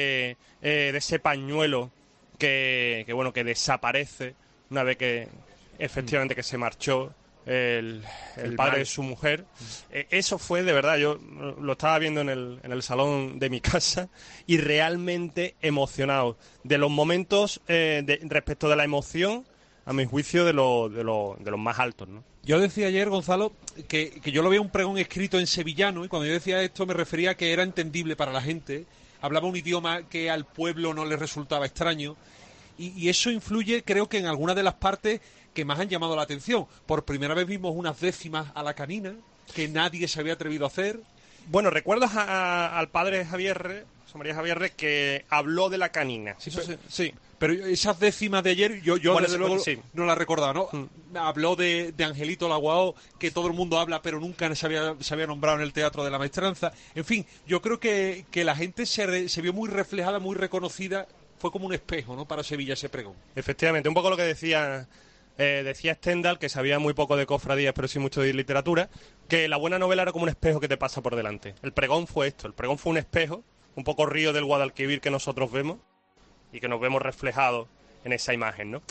ese pañuelo que desaparece una vez que efectivamente que se marchó el padre de su mujer. Eso fue de verdad, yo lo estaba viendo en el salón de mi casa y realmente emocionado de los momentos respecto de la emoción, a mi juicio, de los más altos, ¿no? Yo decía ayer, Gonzalo, que yo lo veía un pregón escrito en sevillano, y cuando yo decía esto me refería a que era entendible para la gente, hablaba un idioma que al pueblo no le resultaba extraño, y eso influye, creo que en algunas de las partes que más han llamado la atención. Por primera vez vimos unas décimas a la canina, que nadie se había atrevido a hacer. Bueno, recuerdas al padre Javier, José María Javier, que habló de la canina. Sí, pero esas décimas de ayer, yo bueno, desde luego sí. no las recordaba, ¿no? Habló de Angelito Laguao, que todo el mundo habla, pero nunca se había nombrado en el Teatro de la Maestranza. En fin, yo creo que la gente se vio muy reflejada, muy reconocida. Fue como un espejo, ¿no?, para Sevilla ese pregón. Efectivamente, un poco lo que decía Stendhal, que sabía muy poco de cofradías, pero sí mucho de literatura, que la buena novela era como un espejo que te pasa por delante. El pregón fue esto, el pregón fue un espejo, un poco río del Guadalquivir que nosotros vemos y que nos vemos reflejados en esa imagen, ¿no?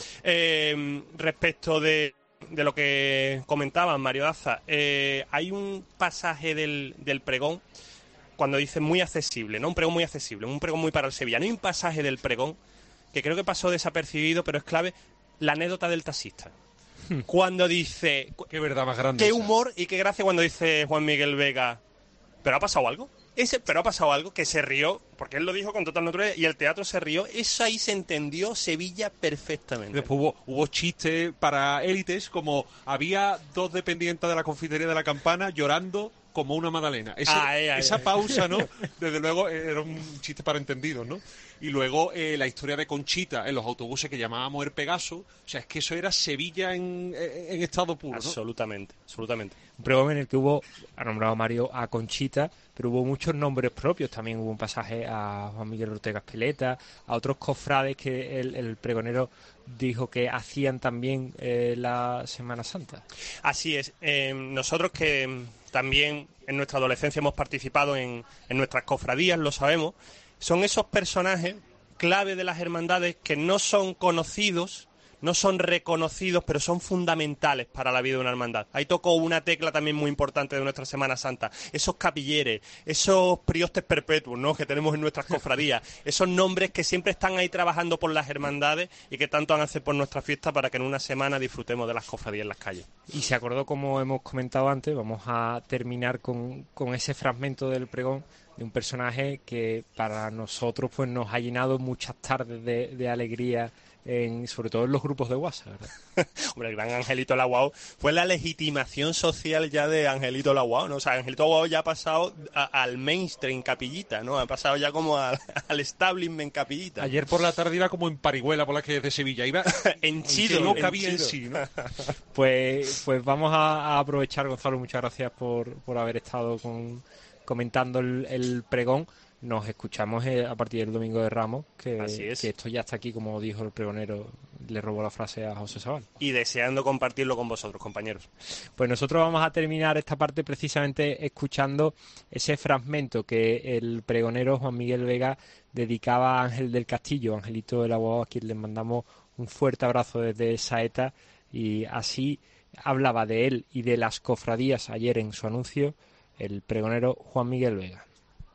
Respecto de lo que comentaban, Mario Daza, hay un pasaje del pregón cuando dice muy accesible, ¿no? Un pregón muy accesible, un pregón muy para el sevillano. Hay un pasaje del pregón que creo que pasó desapercibido, pero es clave, la anécdota del taxista. Cuando dice... Qué verdad más grande. Qué humor y qué gracia cuando dice Juan Miguel Vega, ¿pero ha pasado algo? Pero ha pasado algo, que se rió, porque él lo dijo con total naturalidad, y el teatro se rió. Eso ahí se entendió Sevilla perfectamente. Después hubo chistes para élites, como había 2 dependientes de la confitería de la Campana llorando como una magdalena. Esa pausa, ¿no? Desde luego era un chiste para entendidos, ¿no? Y luego la historia de Conchita en los autobuses que llamábamos el Pegaso. O sea, es que eso era Sevilla en estado puro, ¿no? Absolutamente. Un pregón en el que hubo, ha nombrado Mario a Conchita, pero hubo muchos nombres propios. También hubo un pasaje a Juan Miguel Ortega Espeleta, a otros cofrades que el pregonero dijo que hacían también la Semana Santa. Así es. Nosotros que también en nuestra adolescencia hemos participado en nuestras cofradías, lo sabemos, son esos personajes clave de las hermandades que no son conocidos, no son reconocidos, pero son fundamentales para la vida de una hermandad. Ahí tocó una tecla también muy importante de nuestra Semana Santa. Esos capilleres, esos priostes perpetuos, ¿no?, que tenemos en nuestras cofradías, esos nombres que siempre están ahí trabajando por las hermandades y que tanto han hecho por nuestra fiesta para que en una semana disfrutemos de las cofradías en las calles. Y se acordó, como hemos comentado antes, vamos a terminar con ese fragmento del pregón de un personaje que para nosotros pues nos ha llenado muchas tardes de alegría, sobre todo en los grupos de WhatsApp, ¿verdad? Hombre, el gran Angelito Laguao fue la legitimación social ya de Angelito Laguao, ¿no? O sea, Angelito Laguao ya ha pasado al mainstream Capillita, ¿no? Ha pasado ya como al establishment Capillita. Ayer por la tarde iba como en Parihuela por las calles de Sevilla, iba en chido, no cabía en sí, ¿no? Pues vamos a aprovechar, Gonzalo, muchas gracias por haber estado comentando el pregón. Nos escuchamos a partir del Domingo de Ramos, que esto ya está aquí, como dijo el pregonero, le robó la frase a José Sabal. Y deseando compartirlo con vosotros, compañeros. Pues nosotros vamos a terminar esta parte precisamente escuchando ese fragmento que el pregonero Juan Miguel Vega dedicaba a Ángel del Castillo, Angelito de Laguao, a quien le mandamos un fuerte abrazo desde Saeta, y así hablaba de él y de las cofradías ayer en su anuncio el pregonero Juan Miguel Vega.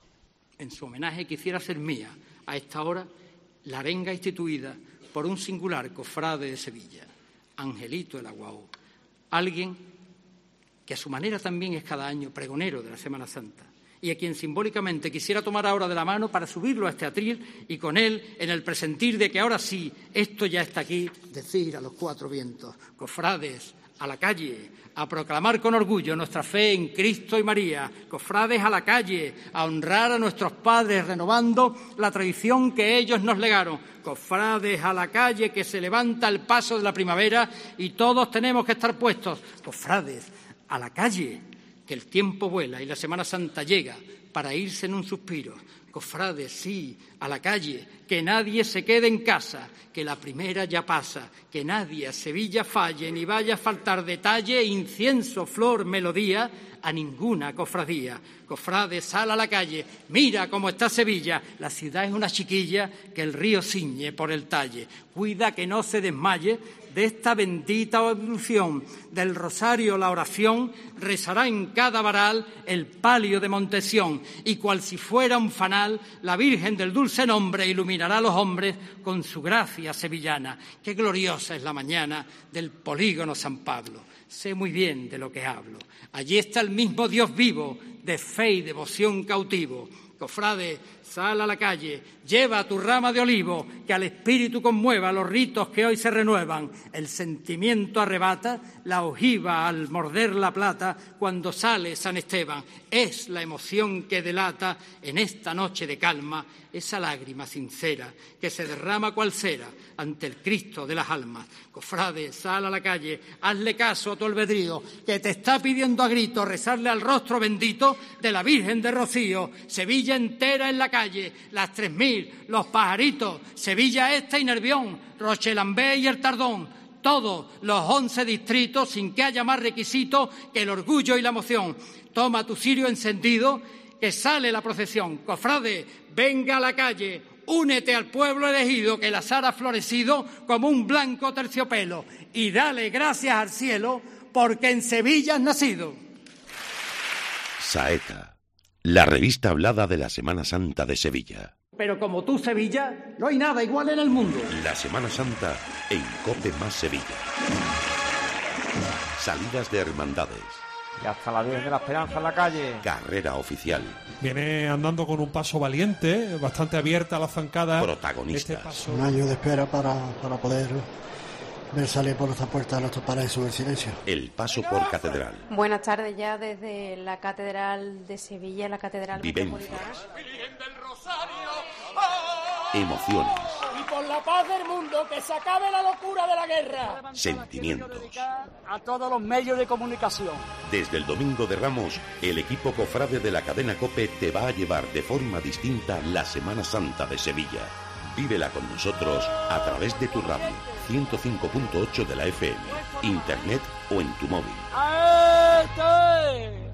En su homenaje quisiera hacer mía, a esta hora, la arenga instituida por un singular cofrade de Sevilla, Angelito de Laguao, alguien que a su manera también es cada año pregonero de la Semana Santa y a quien simbólicamente quisiera tomar ahora de la mano para subirlo a este atril y con él, en el presentir de que ahora sí, esto ya está aquí, decir a los 4 vientos, cofrades, a la calle, a proclamar con orgullo nuestra fe en Cristo y María, cofrades a la calle, a honrar a nuestros padres renovando la tradición que ellos nos legaron, cofrades a la calle, que se levanta el paso de la primavera y todos tenemos que estar puestos, cofrades a la calle, que el tiempo vuela y la Semana Santa llega para irse en un suspiro, cofrades, sí, a la calle, que nadie se quede en casa, que la primera ya pasa, que nadie a Sevilla falle, ni vaya a faltar detalle, incienso, flor, melodía, a ninguna cofradía. Cofrades, sal a la calle, mira cómo está Sevilla, la ciudad es una chiquilla que el río ciñe por el talle. Cuida que no se desmaye de esta bendita ablución, del rosario la oración, rezará en cada varal el palio de Montesión, y cual si fuera un fanal, la Virgen del dulce nombre iluminará a los hombres con su gracia sevillana. Qué gloriosa es la mañana del polígono San Pablo. Sé muy bien de lo que hablo. Allí está el mismo Dios vivo, de fe y devoción cautivo. Cofrade, sal a la calle, lleva tu rama de olivo, que al espíritu conmueva los ritos que hoy se renuevan. El sentimiento arrebata la ojiva al morder la plata cuando sale San Esteban. Es la emoción que delata en esta noche de calma esa lágrima sincera que se derrama cual cera ante el Cristo de las almas. Cofrade, sal a la calle, hazle caso a tu albedrío, que te está pidiendo a grito rezarle al rostro bendito de la Virgen de Rocío. Sevilla entera en la calle, las 3000, los pajaritos, Sevilla Este y Nervión, Rochelambé y el Tardón, todos los 11 distritos sin que haya más requisito que el orgullo y la emoción. Toma tu cirio encendido, que sale la procesión. Cofrade, venga a la calle, únete al pueblo elegido que el azar ha florecido como un blanco terciopelo y dale gracias al cielo porque en Sevilla has nacido. Saeta, la revista hablada de la Semana Santa de Sevilla. Pero como tú, Sevilla, no hay nada igual en el mundo. La Semana Santa en COPE más Sevilla. Salidas de hermandades. Y hasta la Virgen de la Esperanza en la calle. Carrera oficial. Viene andando con un paso valiente, bastante abierta a la zancada. Protagonistas. Un año de espera para poder ver salir por nuestra puerta nuestros paraísos del silencio. El paso por catedral. Buenas tardes ya desde la Catedral de Sevilla, la Catedral Vivencias. Metropolitana. Emociones. Y por la paz del mundo, que se acabe la locura de la guerra. Sentimientos. A todos los medios de comunicación. Desde el Domingo de Ramos, el equipo cofrade de la cadena COPE te va a llevar de forma distinta la Semana Santa de Sevilla. Vívela con nosotros a través de tu radio, 105.8 de la FM, internet o en tu móvil. ¡Este!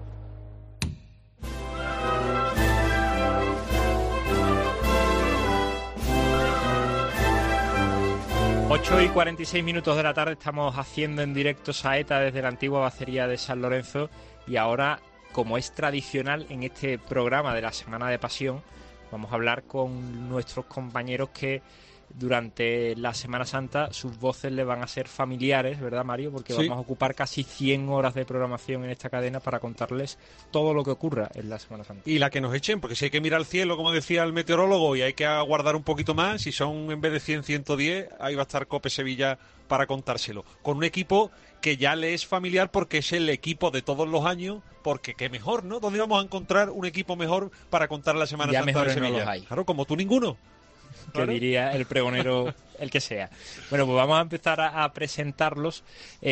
8:46 de la tarde, estamos haciendo en directo Saeta desde la antigua Bacería de San Lorenzo y ahora, como es tradicional en este programa de la Semana de Pasión, vamos a hablar con nuestros compañeros que durante la Semana Santa sus voces le van a ser familiares, ¿verdad, Mario? Porque Sí. vamos a ocupar casi 100 horas de programación en esta cadena para contarles todo lo que ocurra en la Semana Santa. Y la que nos echen, porque si hay que mirar al cielo, como decía el meteorólogo, y hay que aguardar un poquito más, si son en vez de 100, 110, ahí va a estar COPE Sevilla para contárselo. Con un equipo que ya le es familiar porque es el equipo de todos los años, porque qué mejor, ¿no? ¿Dónde vamos a encontrar un equipo mejor para contar la Semana Ya Santa de mejores no Sevilla? los hay. Claro, como tú ninguno. Que Claro. diría el pregonero, el que sea. Bueno, pues vamos a empezar a presentarlos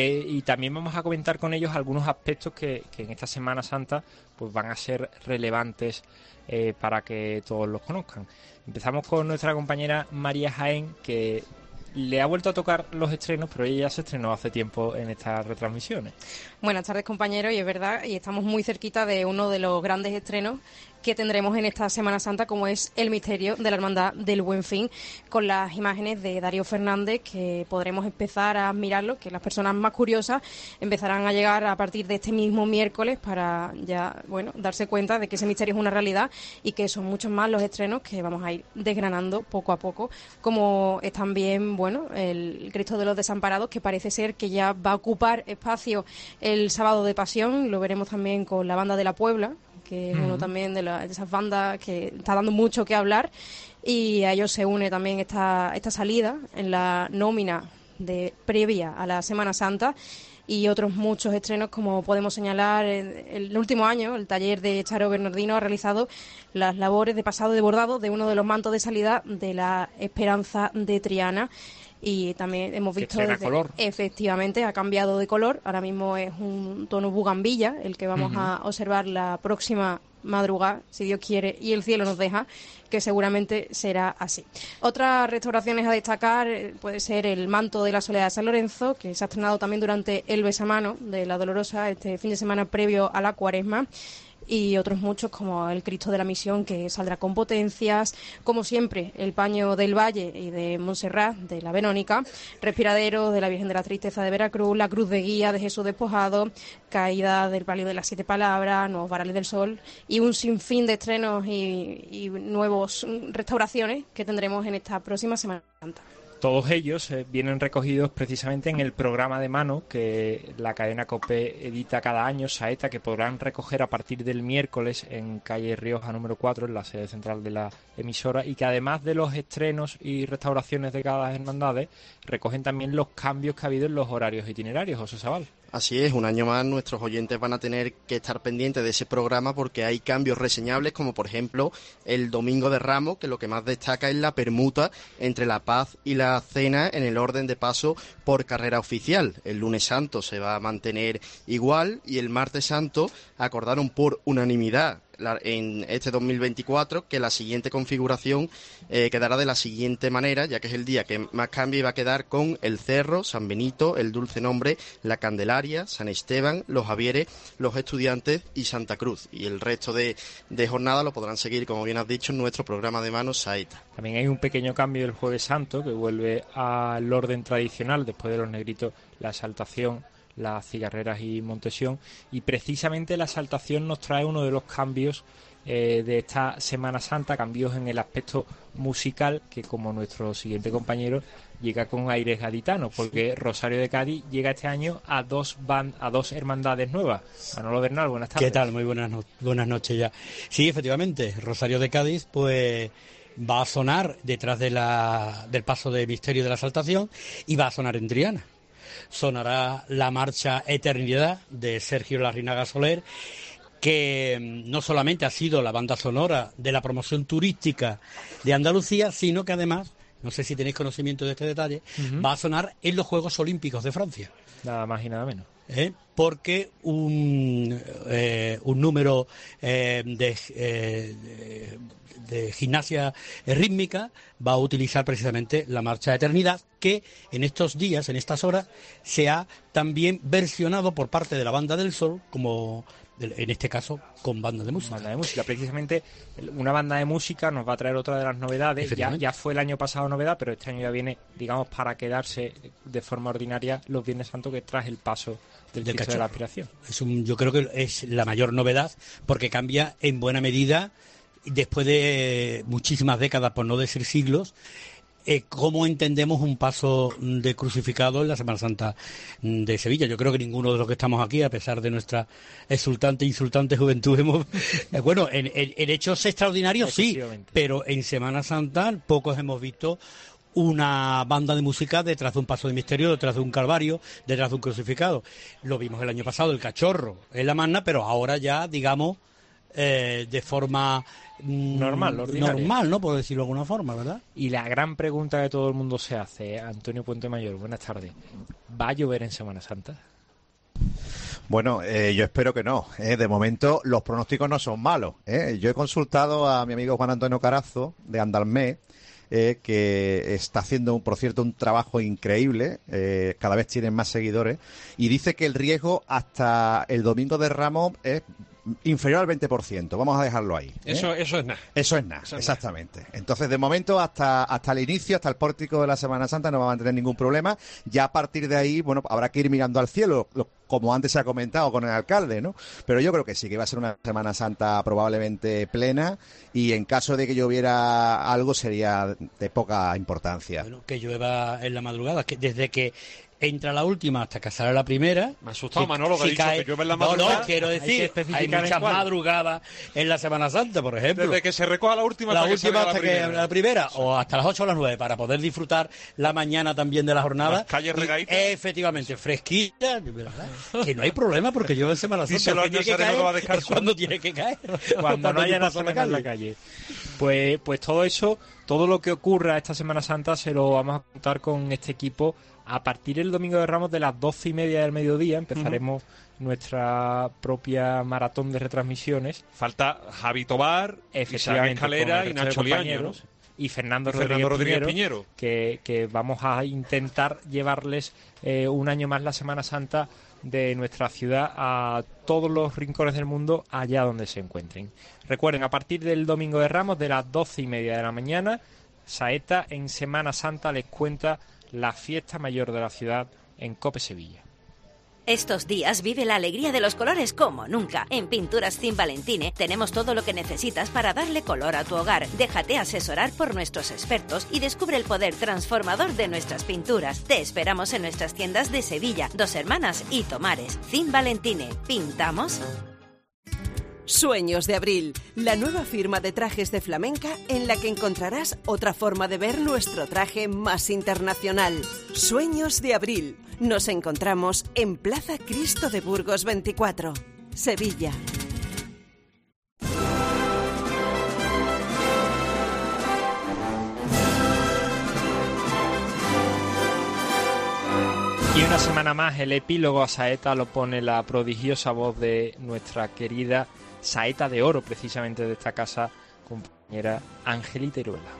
y también vamos a comentar con ellos algunos aspectos que en esta Semana Santa pues van a ser relevantes para que todos los conozcan. Empezamos con nuestra compañera María Jaén, que le ha vuelto a tocar los estrenos, pero ella ya se estrenó hace tiempo en estas retransmisiones. Buenas tardes, compañeros, y es verdad, y estamos muy cerquita de uno de los grandes estrenos que tendremos en esta Semana Santa, como es El misterio de la Hermandad del Buen Fin, con las imágenes de Darío Fernández, que podremos empezar a admirarlo, que las personas más curiosas empezarán a llegar a partir de este mismo miércoles para ya, bueno, darse cuenta de que ese misterio es una realidad y que son muchos más los estrenos que vamos a ir desgranando poco a poco, como es también, bueno, el Cristo de los Desamparados, que parece ser que ya va a ocupar espacio el sábado de Pasión. Lo veremos también con la Banda de la Puebla, que es uno también de esas bandas que está dando mucho que hablar, y a ellos se une también esta salida en la nómina previa a la Semana Santa, y otros muchos estrenos, como podemos señalar. El último año el taller de Charo Bernardino ha realizado las labores de pasado de bordado de uno de los mantos de salida de la Esperanza de Triana. Y también hemos visto color. Efectivamente ha cambiado de color, ahora mismo es un tono bugambilla el que vamos a observar la próxima madrugada, si Dios quiere y el cielo nos deja, que seguramente será así. Otras restauraciones a destacar puede ser el manto de la Soledad de San Lorenzo, que se ha estrenado también durante el besamano de la Dolorosa este fin de semana previo a la Cuaresma, y otros muchos como el Cristo de la Misión, que saldrá con potencias, como siempre el Paño del Valle y de Montserrat de la Verónica, Respiradero de la Virgen de la Tristeza de Veracruz, la Cruz de Guía de Jesús Despojado, Caída del Palio de las Siete Palabras, Nuevos Varales del Sol, y un sinfín de estrenos y nuevas restauraciones que tendremos en esta próxima Semana Santa. Todos ellos vienen recogidos precisamente en el programa de mano que la cadena COPE edita cada año, Saeta, que podrán recoger a partir del miércoles en calle Rioja número 4, en la sede central de la emisora, y que además de los estrenos y restauraciones de cada hermandades, recogen también los cambios que ha habido en los horarios itinerarios. José Sabal. Así es, un año más nuestros oyentes van a tener que estar pendientes de ese programa porque hay cambios reseñables, como por ejemplo el Domingo de Ramos, que lo que más destaca es la permuta entre la Paz y la Cena en el orden de paso por carrera oficial. El Lunes Santo se va a mantener igual y el Martes Santo acordaron por unanimidad en este 2024 que la siguiente configuración quedará de la siguiente manera, ya que es el día que más cambia y va a quedar con el Cerro, San Benito, el Dulce Nombre, la Candelaria, San Esteban, los Javieres, los Estudiantes y Santa Cruz. Y el resto de jornada lo podrán seguir, como bien has dicho, en nuestro programa de manos Saeta. También hay un pequeño cambio el Jueves Santo, que vuelve al orden tradicional después de los negritos, la exaltación, las cigarreras y Montesión, y precisamente la exaltación nos trae uno de los cambios de esta Semana Santa, cambios en el aspecto musical, que como nuestro siguiente compañero llega con aires gaditanos, porque Rosario de Cádiz llega este año a dos hermandades nuevas. Manolo Bernal, buenas tardes. ¿Qué tal? Muy buenas noches ya. Sí, efectivamente, Rosario de Cádiz pues va a sonar detrás del paso de misterio de la exaltación y va a sonar en Triana. Sonará la marcha Eternidad de Sergio Larrinaga Soler, que no solamente ha sido la banda sonora de la promoción turística de Andalucía, sino que además, no sé si tenéis conocimiento de este detalle, va a sonar en los Juegos Olímpicos de Francia. Nada más y nada menos. Porque un número de gimnasia rítmica va a utilizar precisamente la marcha Eternidad, que en estos días, en estas horas, se ha también versionado por parte de la Banda del Sol, como en este caso con banda de música. Banda de música, precisamente una banda de música nos va a traer otra de las novedades. Ya fue el año pasado novedad, pero este año ya viene, digamos, para quedarse de forma ordinaria los Viernes Santos, que trae el paso del Cristo de la Aspiración. Yo creo que es la mayor novedad, porque cambia en buena medida, después de muchísimas décadas, por no decir siglos, cómo entendemos un paso de crucificado en la Semana Santa de Sevilla. Yo creo que ninguno de los que estamos aquí, a pesar de nuestra insultante juventud, hemos en hechos extraordinarios sí, pero en Semana Santa pocos hemos visto una banda de música detrás de un paso de misterio, detrás de un calvario, detrás de un crucificado. Lo vimos el año pasado, el Cachorro en la Magna, pero ahora ya, digamos, de forma normal, ¿no? Por decirlo de alguna forma, ¿verdad? Y la gran pregunta que todo el mundo se hace, Antonio Puente Mayor, buenas tardes, ¿va a llover en Semana Santa? Bueno, yo espero que no. De momento los pronósticos no son malos. Yo he consultado a mi amigo Juan Antonio Carazo, de Andalmé, que está haciendo, por cierto, un trabajo increíble, cada vez tienen más seguidores, y dice que el riesgo hasta el Domingo de Ramos es inferior al 20%, vamos a dejarlo ahí. Eso es nada. Eso es nada, exactamente. Entonces, de momento, hasta el inicio, hasta el pórtico de la Semana Santa, no va a tener ningún problema. Ya a partir de ahí, bueno, habrá que ir mirando al cielo, como antes se ha comentado con el alcalde, ¿no? Pero yo creo que sí, que va a ser una Semana Santa probablemente plena, y en caso de que lloviera algo sería de poca importancia. Bueno, que llueva en la madrugada, que desde que entra la última hasta que sale la primera. Me ha asustado Manolo, que ha dicho que llueve en la madrugada. No, quiero decir, hay muchas madrugadas en la Semana Santa, por ejemplo. Desde que se recoja la última hasta que la primera, o hasta las 8 o las 9, para poder disfrutar la mañana también de la jornada. Las calles regaditas. Efectivamente, fresquita, ¿verdad? Que no hay problema, porque llueve en Semana Santa. Díselo a Nazareno va a descansar. Es cuando tiene que caer. Cuando no haya Nazareno en la calle. Pues todo eso, todo lo que ocurra esta Semana Santa se lo vamos a contar con este equipo. A partir del Domingo de Ramos de las 12:30 del mediodía empezaremos nuestra propia maratón de retransmisiones. Falta Javi Tobar, Isaac Escalera y Nacho Liaño, y Fernando Rodríguez Piñero, que vamos a intentar llevarles un año más la Semana Santa de nuestra ciudad a todos los rincones del mundo, allá donde se encuentren. Recuerden, a partir del Domingo de Ramos de las 12:30 de la mañana, Saeta en Semana Santa les cuenta la fiesta mayor de la ciudad en COPE Sevilla. Estos días vive la alegría de los colores como nunca. En Pinturas Cim Valentine tenemos todo lo que necesitas para darle color a tu hogar. Déjate asesorar por nuestros expertos y descubre el poder transformador de nuestras pinturas. Te esperamos en nuestras tiendas de Sevilla, Dos Hermanas y Tomares. Cim Valentine, ¿pintamos? Sueños de Abril, la nueva firma de trajes de flamenca en la que encontrarás otra forma de ver nuestro traje más internacional. Sueños de Abril. Nos encontramos en Plaza Cristo de Burgos 24, Sevilla. Y una semana más el epílogo a Saeta lo pone la prodigiosa voz de nuestra querida Saeta de Oro, precisamente de esta casa, compañera Angelita Iruela.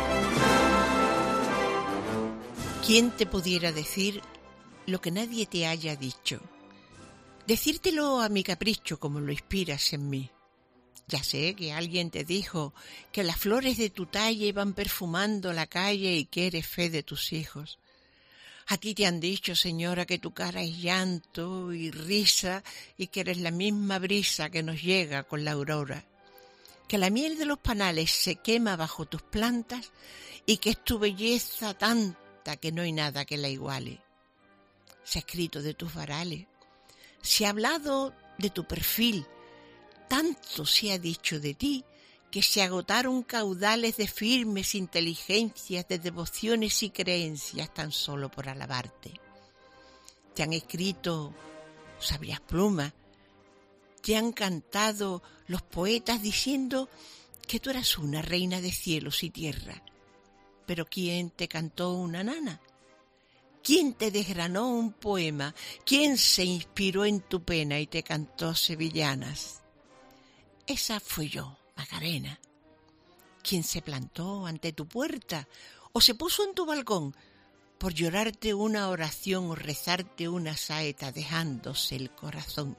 ¿Quién te pudiera decir lo que nadie te haya dicho? Decírtelo a mi capricho como lo inspiras en mí. Ya sé que alguien te dijo que las flores de tu talla iban perfumando la calle y que eres fe de tus hijos. A ti te han dicho, señora, que tu cara es llanto y risa y que eres la misma brisa que nos llega con la aurora. Que la miel de los panales se quema bajo tus plantas y que es tu belleza tanta que no hay nada que la iguale. Se ha escrito de tus varales, se ha hablado de tu perfil, tanto se ha dicho de ti que se agotaron caudales de firmes inteligencias, de devociones y creencias tan solo por alabarte. Te han escrito sabias plumas, te han cantado los poetas diciendo que tú eras una reina de cielos y tierra. Pero ¿quién te cantó una nana? ¿Quién te desgranó un poema? ¿Quién se inspiró en tu pena y te cantó sevillanas? Esa fui yo, Macarena. ¿Quién se plantó ante tu puerta o se puso en tu balcón por llorarte una oración o rezarte una saeta dejándose el corazón?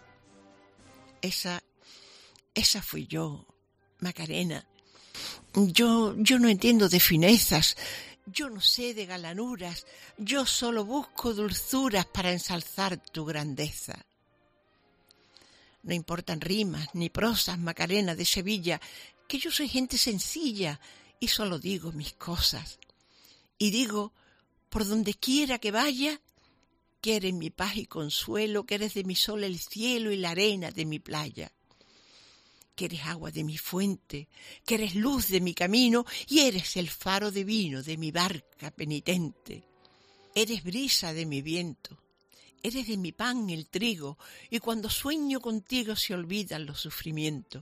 Esa fui yo, Macarena. Yo no entiendo de finezas, yo no sé de galanuras, yo solo busco dulzuras para ensalzar tu grandeza. No importan rimas ni prosas, Macarena de Sevilla, que yo soy gente sencilla y solo digo mis cosas. Y digo, por donde quiera que vaya, que eres mi paz y consuelo, que eres de mi sol el cielo y la arena de mi playa. Que eres agua de mi fuente, que eres luz de mi camino y eres el faro divino de mi barca penitente. Eres brisa de mi viento. Eres de mi pan el trigo, y cuando sueño contigo se olvidan los sufrimientos.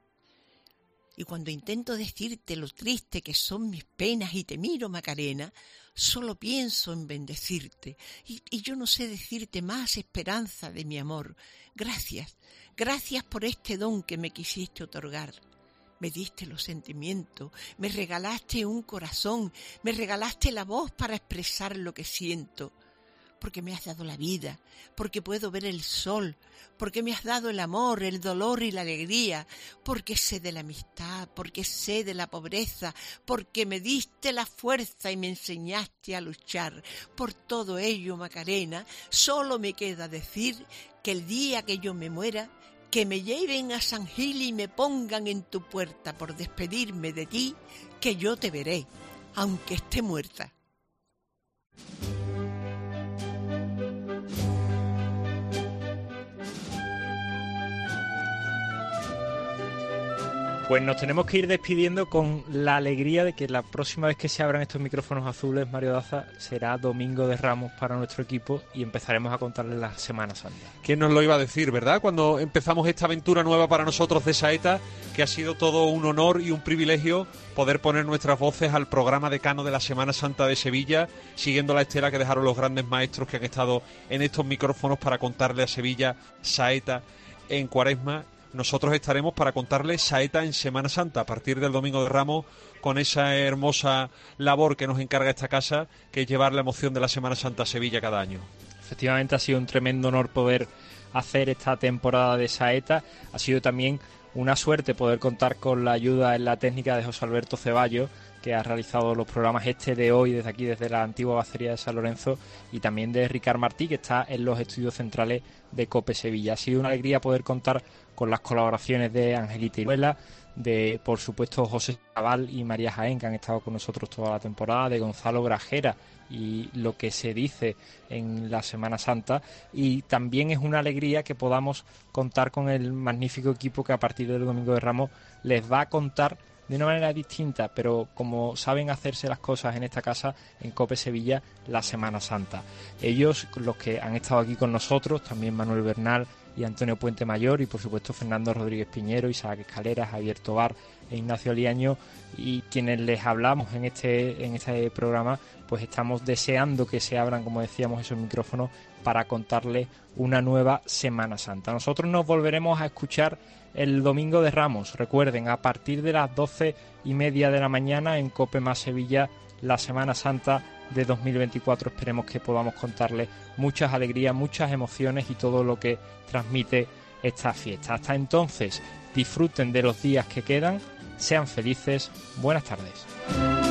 Y cuando intento decirte lo triste que son mis penas y te miro, Macarena, solo pienso en bendecirte. Y yo no sé decirte más, esperanza de mi amor. Gracias, gracias por este don que me quisiste otorgar. Me diste los sentimientos, me regalaste un corazón, me regalaste la voz para expresar lo que siento. Porque me has dado la vida, porque puedo ver el sol, porque me has dado el amor, el dolor y la alegría, porque sé de la amistad, porque sé de la pobreza, porque me diste la fuerza y me enseñaste a luchar. Por todo ello, Macarena, solo me queda decir que el día que yo me muera, que me lleven a San Gil y me pongan en tu puerta por despedirme de ti, que yo te veré, aunque esté muerta. Pues nos tenemos que ir despidiendo con la alegría de que la próxima vez que se abran estos micrófonos azules, Mario Daza, será Domingo de Ramos para nuestro equipo y empezaremos a contarles la Semana Santa. ¿Quién nos lo iba a decir, verdad? Cuando empezamos esta aventura nueva para nosotros de Saeta, que ha sido todo un honor y un privilegio poder poner nuestras voces al programa decano de la Semana Santa de Sevilla, siguiendo la estela que dejaron los grandes maestros que han estado en estos micrófonos para contarle a Sevilla Saeta en Cuaresma. Nosotros estaremos para contarles Saeta en Semana Santa, a partir del Domingo de Ramos, con esa hermosa labor que nos encarga esta casa, que es llevar la emoción de la Semana Santa a Sevilla cada año. Efectivamente ha sido un tremendo honor poder hacer esta temporada de Saeta. Ha sido también una suerte poder contar con la ayuda en la técnica de José Alberto Ceballos, que ha realizado los programas de hoy desde aquí, desde la antigua Bacería de San Lorenzo, y también de Ricard Martí, que está en los estudios centrales de COPE Sevilla. Ha sido una alegría poder contar con las colaboraciones de Angelita Iruela, de, por supuesto, José Cabal y María Jaén, que han estado con nosotros toda la temporada, de Gonzalo Grajera y lo que se dice en la Semana Santa, y también es una alegría que podamos contar con el magnífico equipo que a partir del Domingo de Ramos les va a contar de una manera distinta, pero como saben hacerse las cosas en esta casa, en COPE Sevilla, la Semana Santa. Ellos, los que han estado aquí con nosotros, también Manuel Bernal y Antonio Puente Mayor, y por supuesto Fernando Rodríguez Piñero, Isaac Escalera, Javier Tobar e Ignacio Liaño, y quienes les hablamos en este programa, pues estamos deseando que se abran, como decíamos, esos micrófonos para contarles una nueva Semana Santa. Nosotros nos volveremos a escuchar el Domingo de Ramos, recuerden, a partir de las 12:30 de la mañana en COPE Más Sevilla, la Semana Santa de 2024. Esperemos que podamos contarles muchas alegrías, muchas emociones y todo lo que transmite esta fiesta. Hasta entonces, disfruten de los días que quedan, sean felices, buenas tardes.